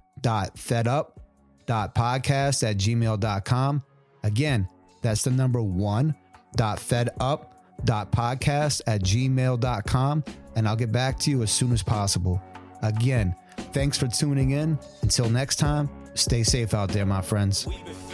one.fedup.podcast@gmail.com. Again, that's the number 1.fedup.podcast@gmail.com, and I'll get back to you as soon as possible. Again, thanks for tuning in. Until next time, stay safe out there, my friends.